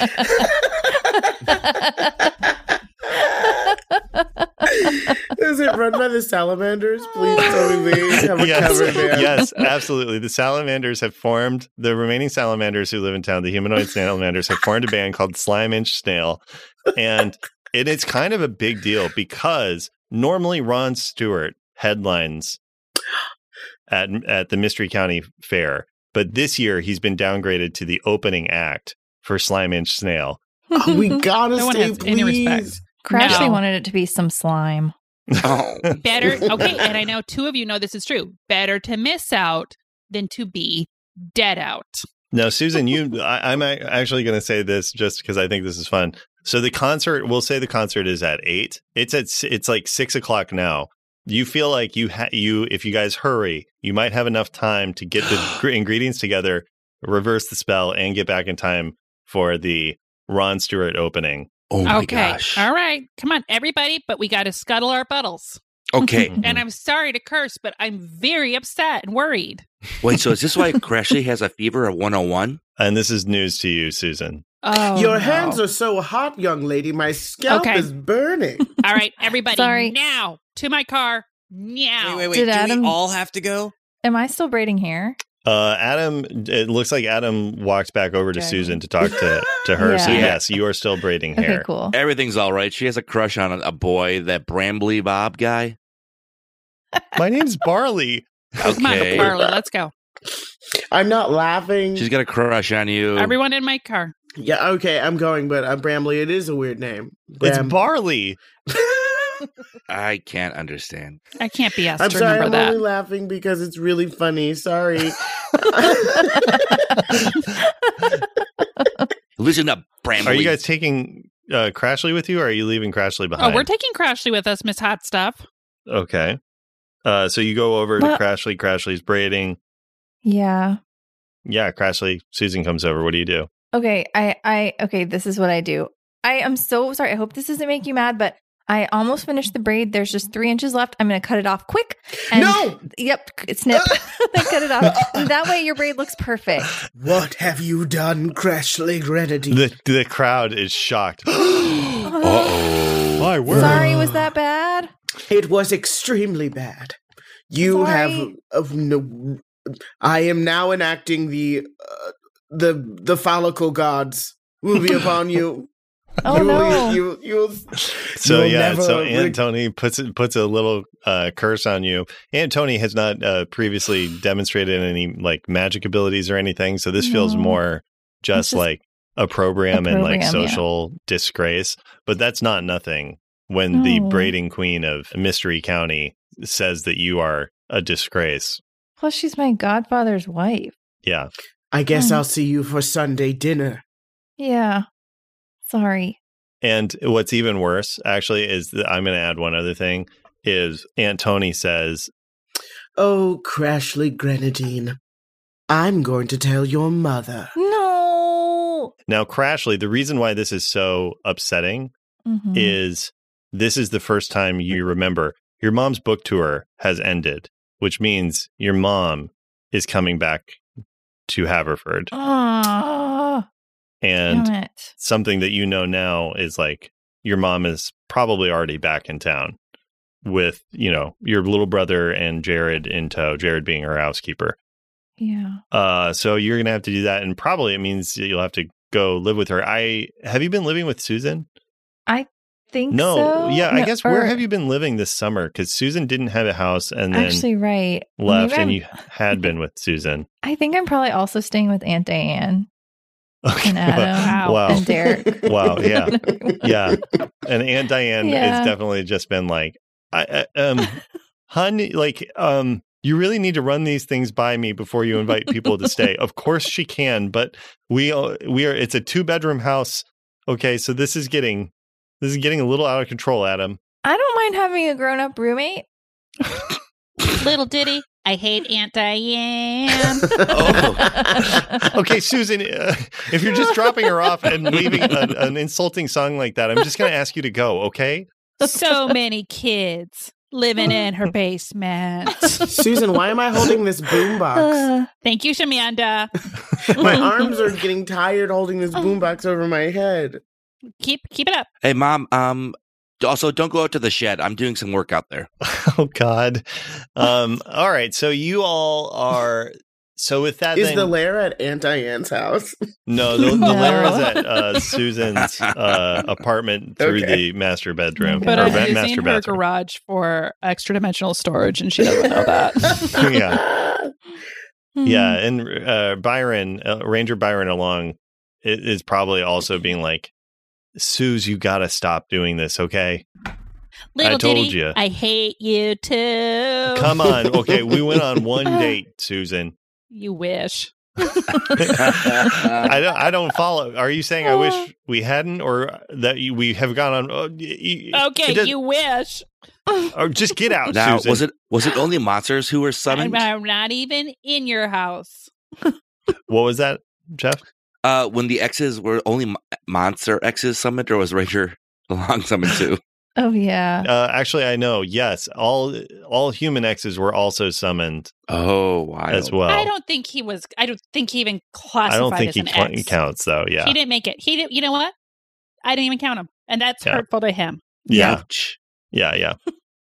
Nails. Is it run by the Salamanders? Please tell me they have a yes, cover band. yes, absolutely. The Salamanders have formed, the remaining Salamanders who live in town, the humanoid Salamanders, have formed a band called Slime Inch Snail. And it is kind of a big deal because normally Ron Stewart headlines at at the Mystery County Fair. But this year he's been downgraded to the opening act for Slime Inch Snail. Oh, we gotta No one stay, has any respect. please. Crashly No. wanted it to be some slime. Oh. Better, okay, and I know two of you know this is true. Better to miss out than to be dead out. Now, Susan, you, I, I'm a- actually going to say this just because I think this is fun. So the concert, we'll say the concert is at eight. It's at, s- it's like six o'clock now. you feel like you ha- you if you guys hurry, you might have enough time to get the gr- ingredients together, reverse the spell, and get back in time for the Ron Stewart opening. Oh my okay. gosh. All right. Come on, everybody, but we got to scuttle our buttles. Okay. And I'm sorry to curse, but I'm very upset and worried. Wait, so is this why Crashly has a fever of one oh one? And this is news to you, Susan. Oh, Your no. hands are so hot, young lady. My scalp Okay. is burning. All right, everybody, Sorry. now to my car. Now. Wait, wait, wait. Did Do Adam- we all have to go? Am I still braiding hair? Uh, Adam, it looks like Adam walked back over to Dragging. Susan to talk to, to her. So Yeah. yes, you are still braiding Okay, hair. cool. Everything's all right. She has a crush on a, a boy, that Brambly Bob guy. My name's Barley. Come on, Okay. Carly, let's go. I'm not laughing. She's got a crush on you. Everyone in my car. Yeah, okay, I'm going, but uh, Bramley, it is a weird name. It's Bram- Barley. I can't understand. I can't be asked I'm to sorry, remember I'm that. only laughing because it's really funny. Sorry. Listen up, Brambly. Are you guys taking uh, Crashly with you, or are you leaving Crashly behind? Oh, we're taking Crashly with us, Miss Hot Stuff. Okay. Uh, so you go over Well- to Crashly. Crashly's braiding. Yeah. Yeah, Crashly. Susan comes over. What do you do? Okay, I, I, okay, this is what I do. I am so sorry. I hope this doesn't make you mad, but I almost finished the braid. There's just three inches left. I'm going to cut it off quick. And, No! Yep, snip. Then cut it off. And that way your braid looks perfect. What have you done, Crashly Grenadine? The the crowd is shocked. Uh-oh. My word. Sorry, was that bad? It was extremely bad. You have. Sorry. Uh, no, I am now enacting the uh, the the follicle gods will be upon you. Oh, you, no. You, you, you, So you'll yeah, never so re- Aunt Tony puts it- puts a little uh, curse on you. Aunt Tony has not uh, previously demonstrated any like magic abilities or anything, so this feels No. more just, just like a program, a and like program, yeah. social disgrace. But that's not nothing when the No. braiding queen of Mystery County says that you are a disgrace. Plus, she's my godfather's wife. Yeah. I guess Hmm. I'll see you for Sunday dinner. Yeah. Sorry. And what's even worse, actually, is that I'm going to add one other thing. Is Aunt Tony says, Oh, Crashly Grenadine, I'm going to tell your mother. No. now, Crashly, the reason why this is so upsetting Mhm. is this is the first time you remember your mom's book tour has ended, which means your mom is coming back to Haverford. Ah, And damn it. something that you know now is like your mom is probably already back in town with, you know, your little brother and Jared in tow, Jared being her housekeeper. Yeah. Uh, so you're going to have to do that. And probably it means that you'll have to go live with her. I have you been living with Susan? Think No. so? Yeah. I No, guess where or- have you been living this summer? Because Susan didn't have a house and then Actually, right. left, Maybe and I'm- you had been with Susan. I think I'm probably also staying with Aunt Diane Okay. and Adam Wow. and Derek. Wow. Yeah. Yeah. And Aunt Diane Yeah. has definitely just been like, I, I um, honey, like, um, you really need to run these things by me before you invite people to stay. Of course she can, but we uh, we are. It's a two bedroom house. Okay, so this is getting this is getting a little out of control, Adam. I don't mind having a grown up roommate. Little ditty. I hate Aunt Diane. Oh. Okay, Susan, uh, if you're just dropping her off and leaving an, an insulting song like that, I'm just going to ask you to go. Okay. So many kids living in her basement. Susan, why am I holding this boombox? Uh, Thank you, Shamanda. My arms are getting tired holding this boombox over my head. Keep keep it up. Hey, Mom, um, also don't go out to the shed. I'm doing some work out there. Oh God. Um. All right. So you all are. So with that, Is then, the lair at Aunt Diane's house? no, the, the No. lair is at uh, Susan's uh, apartment through Okay. the master bedroom. But or I'm ma- using master her bathroom. garage for extra dimensional storage, and she doesn't know that. Yeah. hmm. Yeah, and uh, Byron, uh, Ranger Byron, along i- is probably also being like, "Suze, you got to stop doing this, okay? Little I told ditty, you. I hate you too. Come on, okay? We went on one date, Susan. You wish. I don't. I don't follow. Are you saying I wish we hadn't, or that you, we have gone on? Uh, y- y- it Okay, does- you wish. Or just get out, Now, Susan. was it was it only monsters who were I'm, summoned? I'm not even in your house. What was that, Jeff? Uh, when the X's were only mo- monster X's summoned, or was Ranger Long summoned too? Oh yeah. Uh, actually, I know. Yes, all all human X's were also summoned Oh, wow. as well. I don't think he was. I don't think he even classified I don't think as he an cl- X. counts, though. Yeah. He didn't make it. He didn't. You know what? I didn't even count him, and that's Yeah. hurtful to him. Yeah. Ouch. Yeah. Yeah.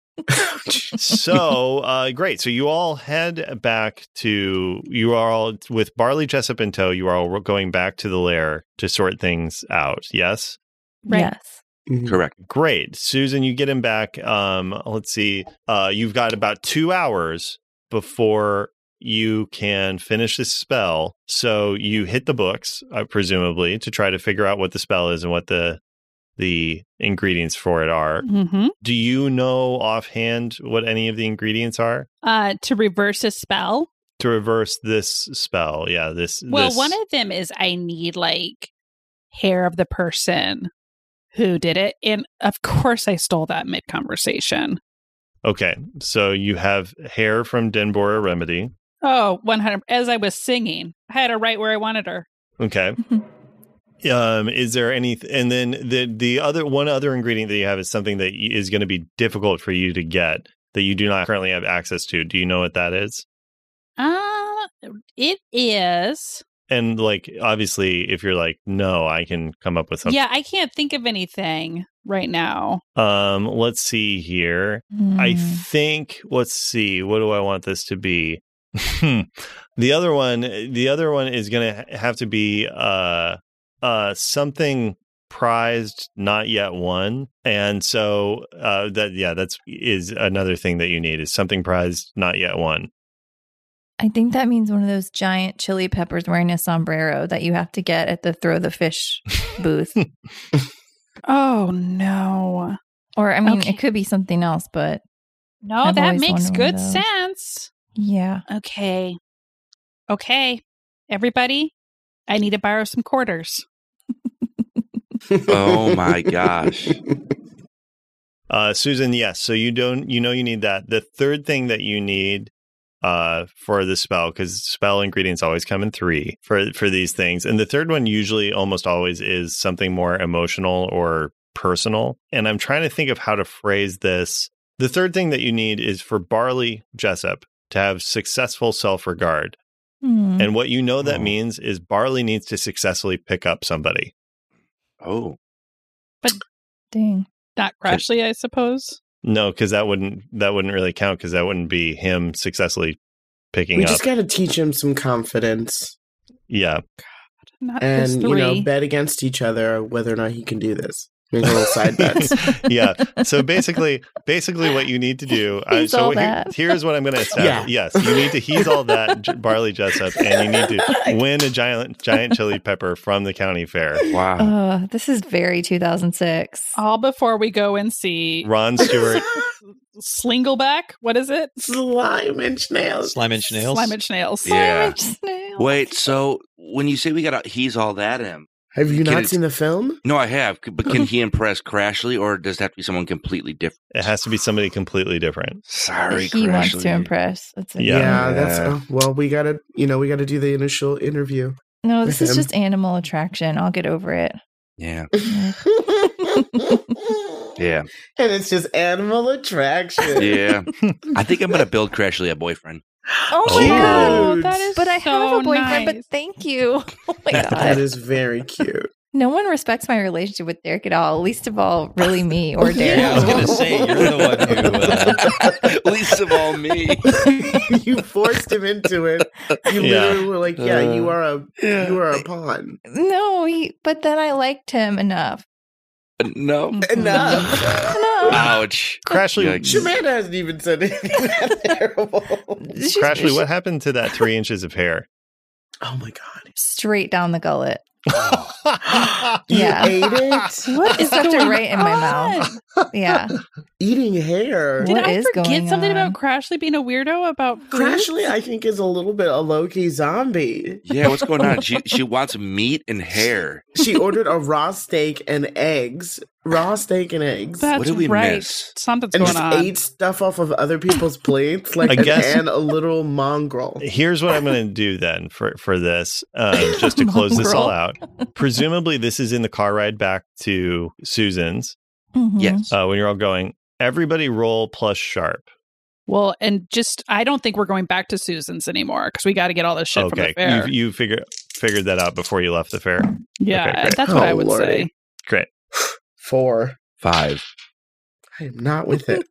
So, uh, great. So you all head back to, you are all, with Barley, Jessup, in tow, you are all going back to the lair to sort things out. Yes? Right. Yes. Mhm. Correct. Great. Susan, you get him back. Um, let's see. Uh, you've got about two hours before you can finish this spell. So you hit the books, uh, presumably, to try to figure out what the spell is and what the the ingredients for it are. Mm-hmm. Do you know offhand what any of the ingredients are Uh, to reverse a spell. to reverse this spell? Yeah, this. Well, this, one of them is I need like hair of the person who did it, and of course I stole that mid conversation. Okay, so you have hair from Denbora Remedy. Oh, one hundred. As I was singing, I had her right where I wanted her. Okay. Um, is there any, and then the the other one other ingredient that you have is something that y- is going to be difficult for you to get that you do not currently have access to. Do you know what that is? Uh, it is. And like, obviously, if you're like, no, I can come up with something. Yeah, I can't think of anything right now. Um, let's see here. I think, let's see, what do I want this to be? the other one, the other one is going to have to be uh, uh, something prized, not yet won. And so uh, that, yeah, that's is another thing that you need is something prized, not yet won. I think that means one of those giant chili peppers wearing a sombrero that you have to get at the throw the fish booth. Oh no. Or, I mean, Okay. it could be something else, but No, I've that always makes wanted one good of those. sense. yeah. Okay. Okay. Everybody, I need to borrow some quarters. Oh my gosh. Uh, Susan, yes. So you don't, you know, you need that. The third thing that you need uh, for the spell, because spell ingredients always come in three for for these things, and the third one usually, almost always, is something more emotional or personal. And I'm trying to think of how to phrase this. The third thing that you need is for Barley Jessup to have successful self-regard, Hmm. and what you know that Oh. means is Barley needs to successfully pick up somebody. Oh. Dang. Not Crashly, I suppose. No, because that wouldn't that wouldn't really count because that wouldn't be him successfully picking We up. just got to teach him some confidence Yeah. Not his and, three. you know, bet against each other whether or not he can do this. Make little side bets. Yeah. So basically, basically, what you need to do. Uh, He's so all here- that. here's what I'm going to say. Yeah. Yes, you need to. He's all that, J- Barley Jessup, and you need to win a giant, giant chili pepper from the county fair. Wow. Uh, this is very two thousand six. All before we go and see Ron Stewart. Slingleback. What is it? Slime and snails. Slime and snails. Slime and snails. Yeah. Snail. Wait, so when you say we got a, he's all that him. Have you Can not it- seen the film? No, I have, but can he impress Crashly, or does it have to be someone completely different? It has to be somebody completely different. Sorry, He wants Crashly. to impress. That's it. Yeah. Yeah, that's Yeah. uh, well. We gotta, you know, we gotta do the initial interview. No, this is Him. just animal attraction. I'll get over it. Yeah, and yeah, it's just animal attraction. yeah. I think I'm gonna build Crashly a boyfriend. Oh my God. That is But I so have a boyfriend, but nice. thank you. Oh my That god. is very cute. No one respects my relationship with Derek at all. Least of all, really me or Derek. Yeah, I was gonna say you're the one who. Uh, Least of all me. You forced him into it. You Yeah. literally were like, "Yeah, you Uh, are a, yeah. you are a pawn." No, he, but then I liked him enough. No. Enough. No. Ouch. Crashly, Yikes. Shamanda hasn't even said anything that terrible. She's Crashly, what happened to that three inches of hair? Oh my god! straight down the gullet. You Yeah. ate it. What It is stuck it going right in my on? mouth. Yeah. Eating hair. Did What I is forget going something on? about Crashly being a weirdo about food? Crashly, I think, is a little bit a low-key zombie. Yeah, what's going on? She she wants meat and hair. She ordered a raw steak and eggs raw steak and eggs. That's What did we right. miss? Something's and going just on. ate stuff off of other people's plates like I a, guess- and a little mongrel. Here's what I'm going to do then for, for this, um, just to close this all out. Presumably, this is in the car ride back to Susan's Mhm. Yes. uh, when you're all going. Everybody roll plus sharp. Well, and just, I don't think we're going back to Susan's anymore because we got to get all this shit from Okay, the fair. you you figure figured that out before you left the fair. yeah, okay, great. that's what Oh, I would Lordy. say. Great. Four. Five. I am not with it.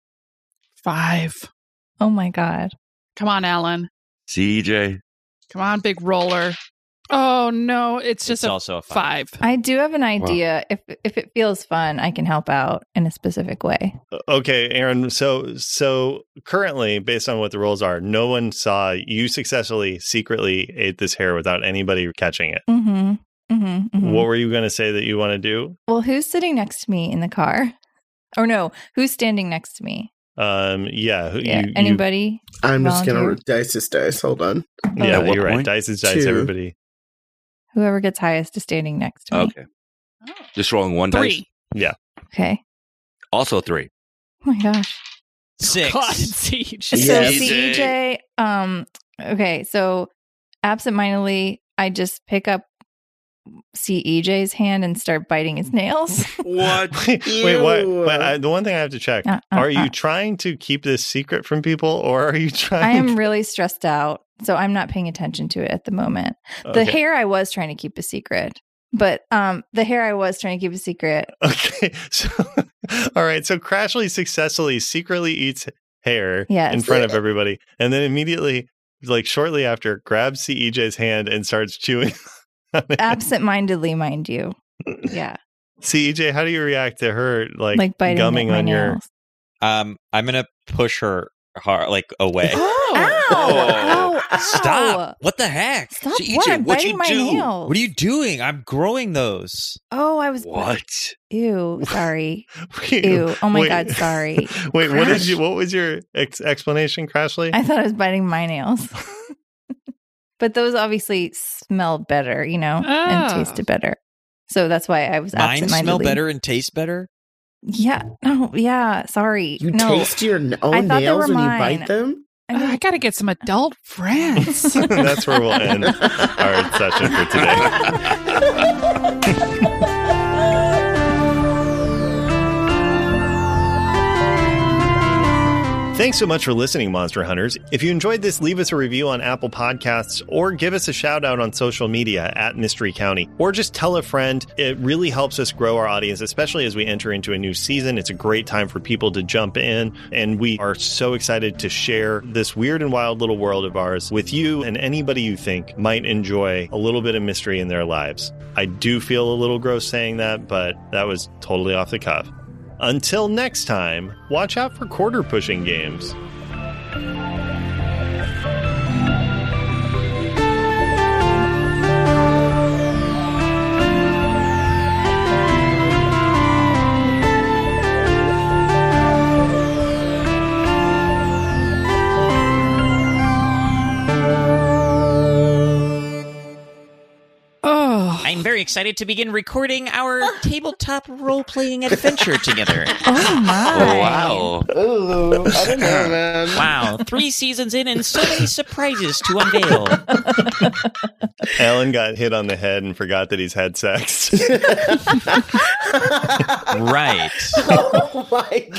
Five. Oh my God. Come on, Alan. C J. Come on, big roller. Oh, no. It's just It's a also a five. five. I do have an idea. If if it feels fun, I can help out in a specific way. Okay, Aaron. So so currently, based on what the rules are, no one saw you successfully secretly ate this hair without anybody catching it. Mm-hmm. Mm-hmm. mm-hmm. What were you going to say that you want to do? Well, who's sitting next to me in the car? Or no, who's standing next to me? Um, yeah. who- Yeah. you- you- Anybody? I'm just going to Volunteer? dice this dice. Hold on. yeah, At what you're right. point? Dice is dice. Two. Everybody. Whoever gets highest is standing next to me. Okay. Just rolling one Three. dice. Okay. Also three. Oh my gosh. Six. God, Siege. So Yes. C E J, um, okay, so absentmindedly, I just pick up C E J's hand and start biting his nails. What? wait, wait, what? Ew. But I, the one thing I have to check: Uh, uh, are you uh. trying to keep this secret from people, or are you trying? I am really stressed out, so I'm not paying attention to it at the moment. The Okay. hair I was trying to keep a secret, but um, the hair I was trying to keep a secret. Okay, so all right, so Crashly successfully secretly eats hair Yes. in front of everybody, and then immediately, like shortly after, grabs C E J's hand and starts chewing. on it. Absent-mindedly, mind you. Yeah, C E J, how do you react to her like, like biting gumming at my on your? nails. Um, I'm gonna push her hard, like away. Oh. Ow! Ow! Ow! Stop! What the heck? Stop! C E J, What? I'm what'd biting you my do? nails. What are you doing? I'm growing those. Oh, I was. What? Ew! Sorry. Wait, Ew! Oh my wait. God! Sorry. Wait, what did Crash. you? What was your ex- explanation, Crashly? I thought I was biting my nails. But those obviously smell better, you know, and Oh. tasted better. So that's why I was Mine smell absent-mindedly- better and taste better. Yeah. No. Yeah. Sorry. You no. taste your n- own thought they nails were when you mine. bite them? I I mean, got to get some adult friends. That's where we'll end our session for today. Thanks so much for listening, Monster Hunters. If you enjoyed this, leave us a review on Apple Podcasts or give us a shout out on social media at Mystery County, or just tell a friend. It really helps us grow our audience, especially as we enter into a new season. It's a great time for people to jump in, and we are so excited to share this weird and wild little world of ours with you and anybody you think might enjoy a little bit of mystery in their lives. I do feel a little gross saying that, but that was totally off the cuff. Until next time, watch out for quarter pushing games. oh. I'm very excited to begin recording our tabletop role-playing adventure together. oh my. Oh, wow. Ooh, I don't know, man. Wow, three seasons in and so many surprises to unveil. Alan got hit on the head and forgot that he's had sex. Right. Oh my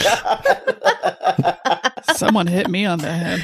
God. Someone hit me on the head.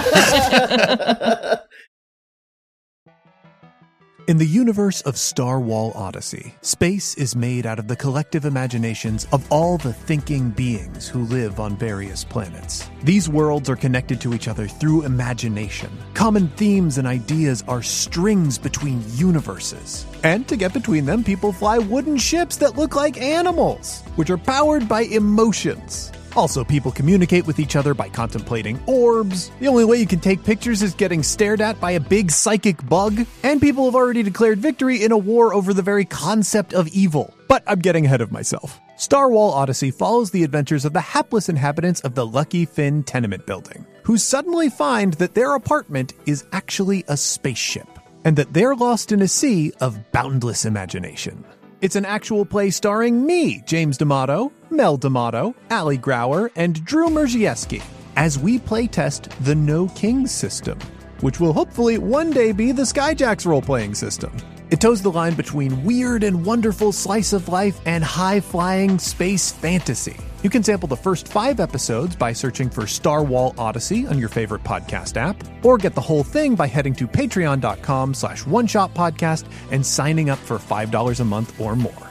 In the universe of Star Wall Odyssey, space is made out of the collective imaginations of all the thinking beings who live on various planets. These worlds are connected to each other through imagination. Common themes and ideas are strings between universes. And to get between them, people fly wooden ships that look like animals, which are powered by emotions. Also, people communicate with each other by contemplating orbs. The only way you can take pictures is getting stared at by a big psychic bug. And people have already declared victory in a war over the very concept of evil. But I'm getting ahead of myself. Star Wall Odyssey follows the adventures of the hapless inhabitants of the Lucky Finn tenement building, who suddenly find that their apartment is actually a spaceship, and that they're lost in a sea of boundless imagination. It's an actual play starring me, James D'Amato, Mel D'Amato, Ali Grauer, and Drew Merzieski, as we playtest the No Kings system, which will hopefully one day be the Skyjacks role-playing system. It toes the line between weird and wonderful slice of life and high-flying space fantasy. You can sample the first five episodes by searching for Star Wall Odyssey on your favorite podcast app, or get the whole thing by heading to patreon.com slash one shot podcast and signing up for five dollars a month or more.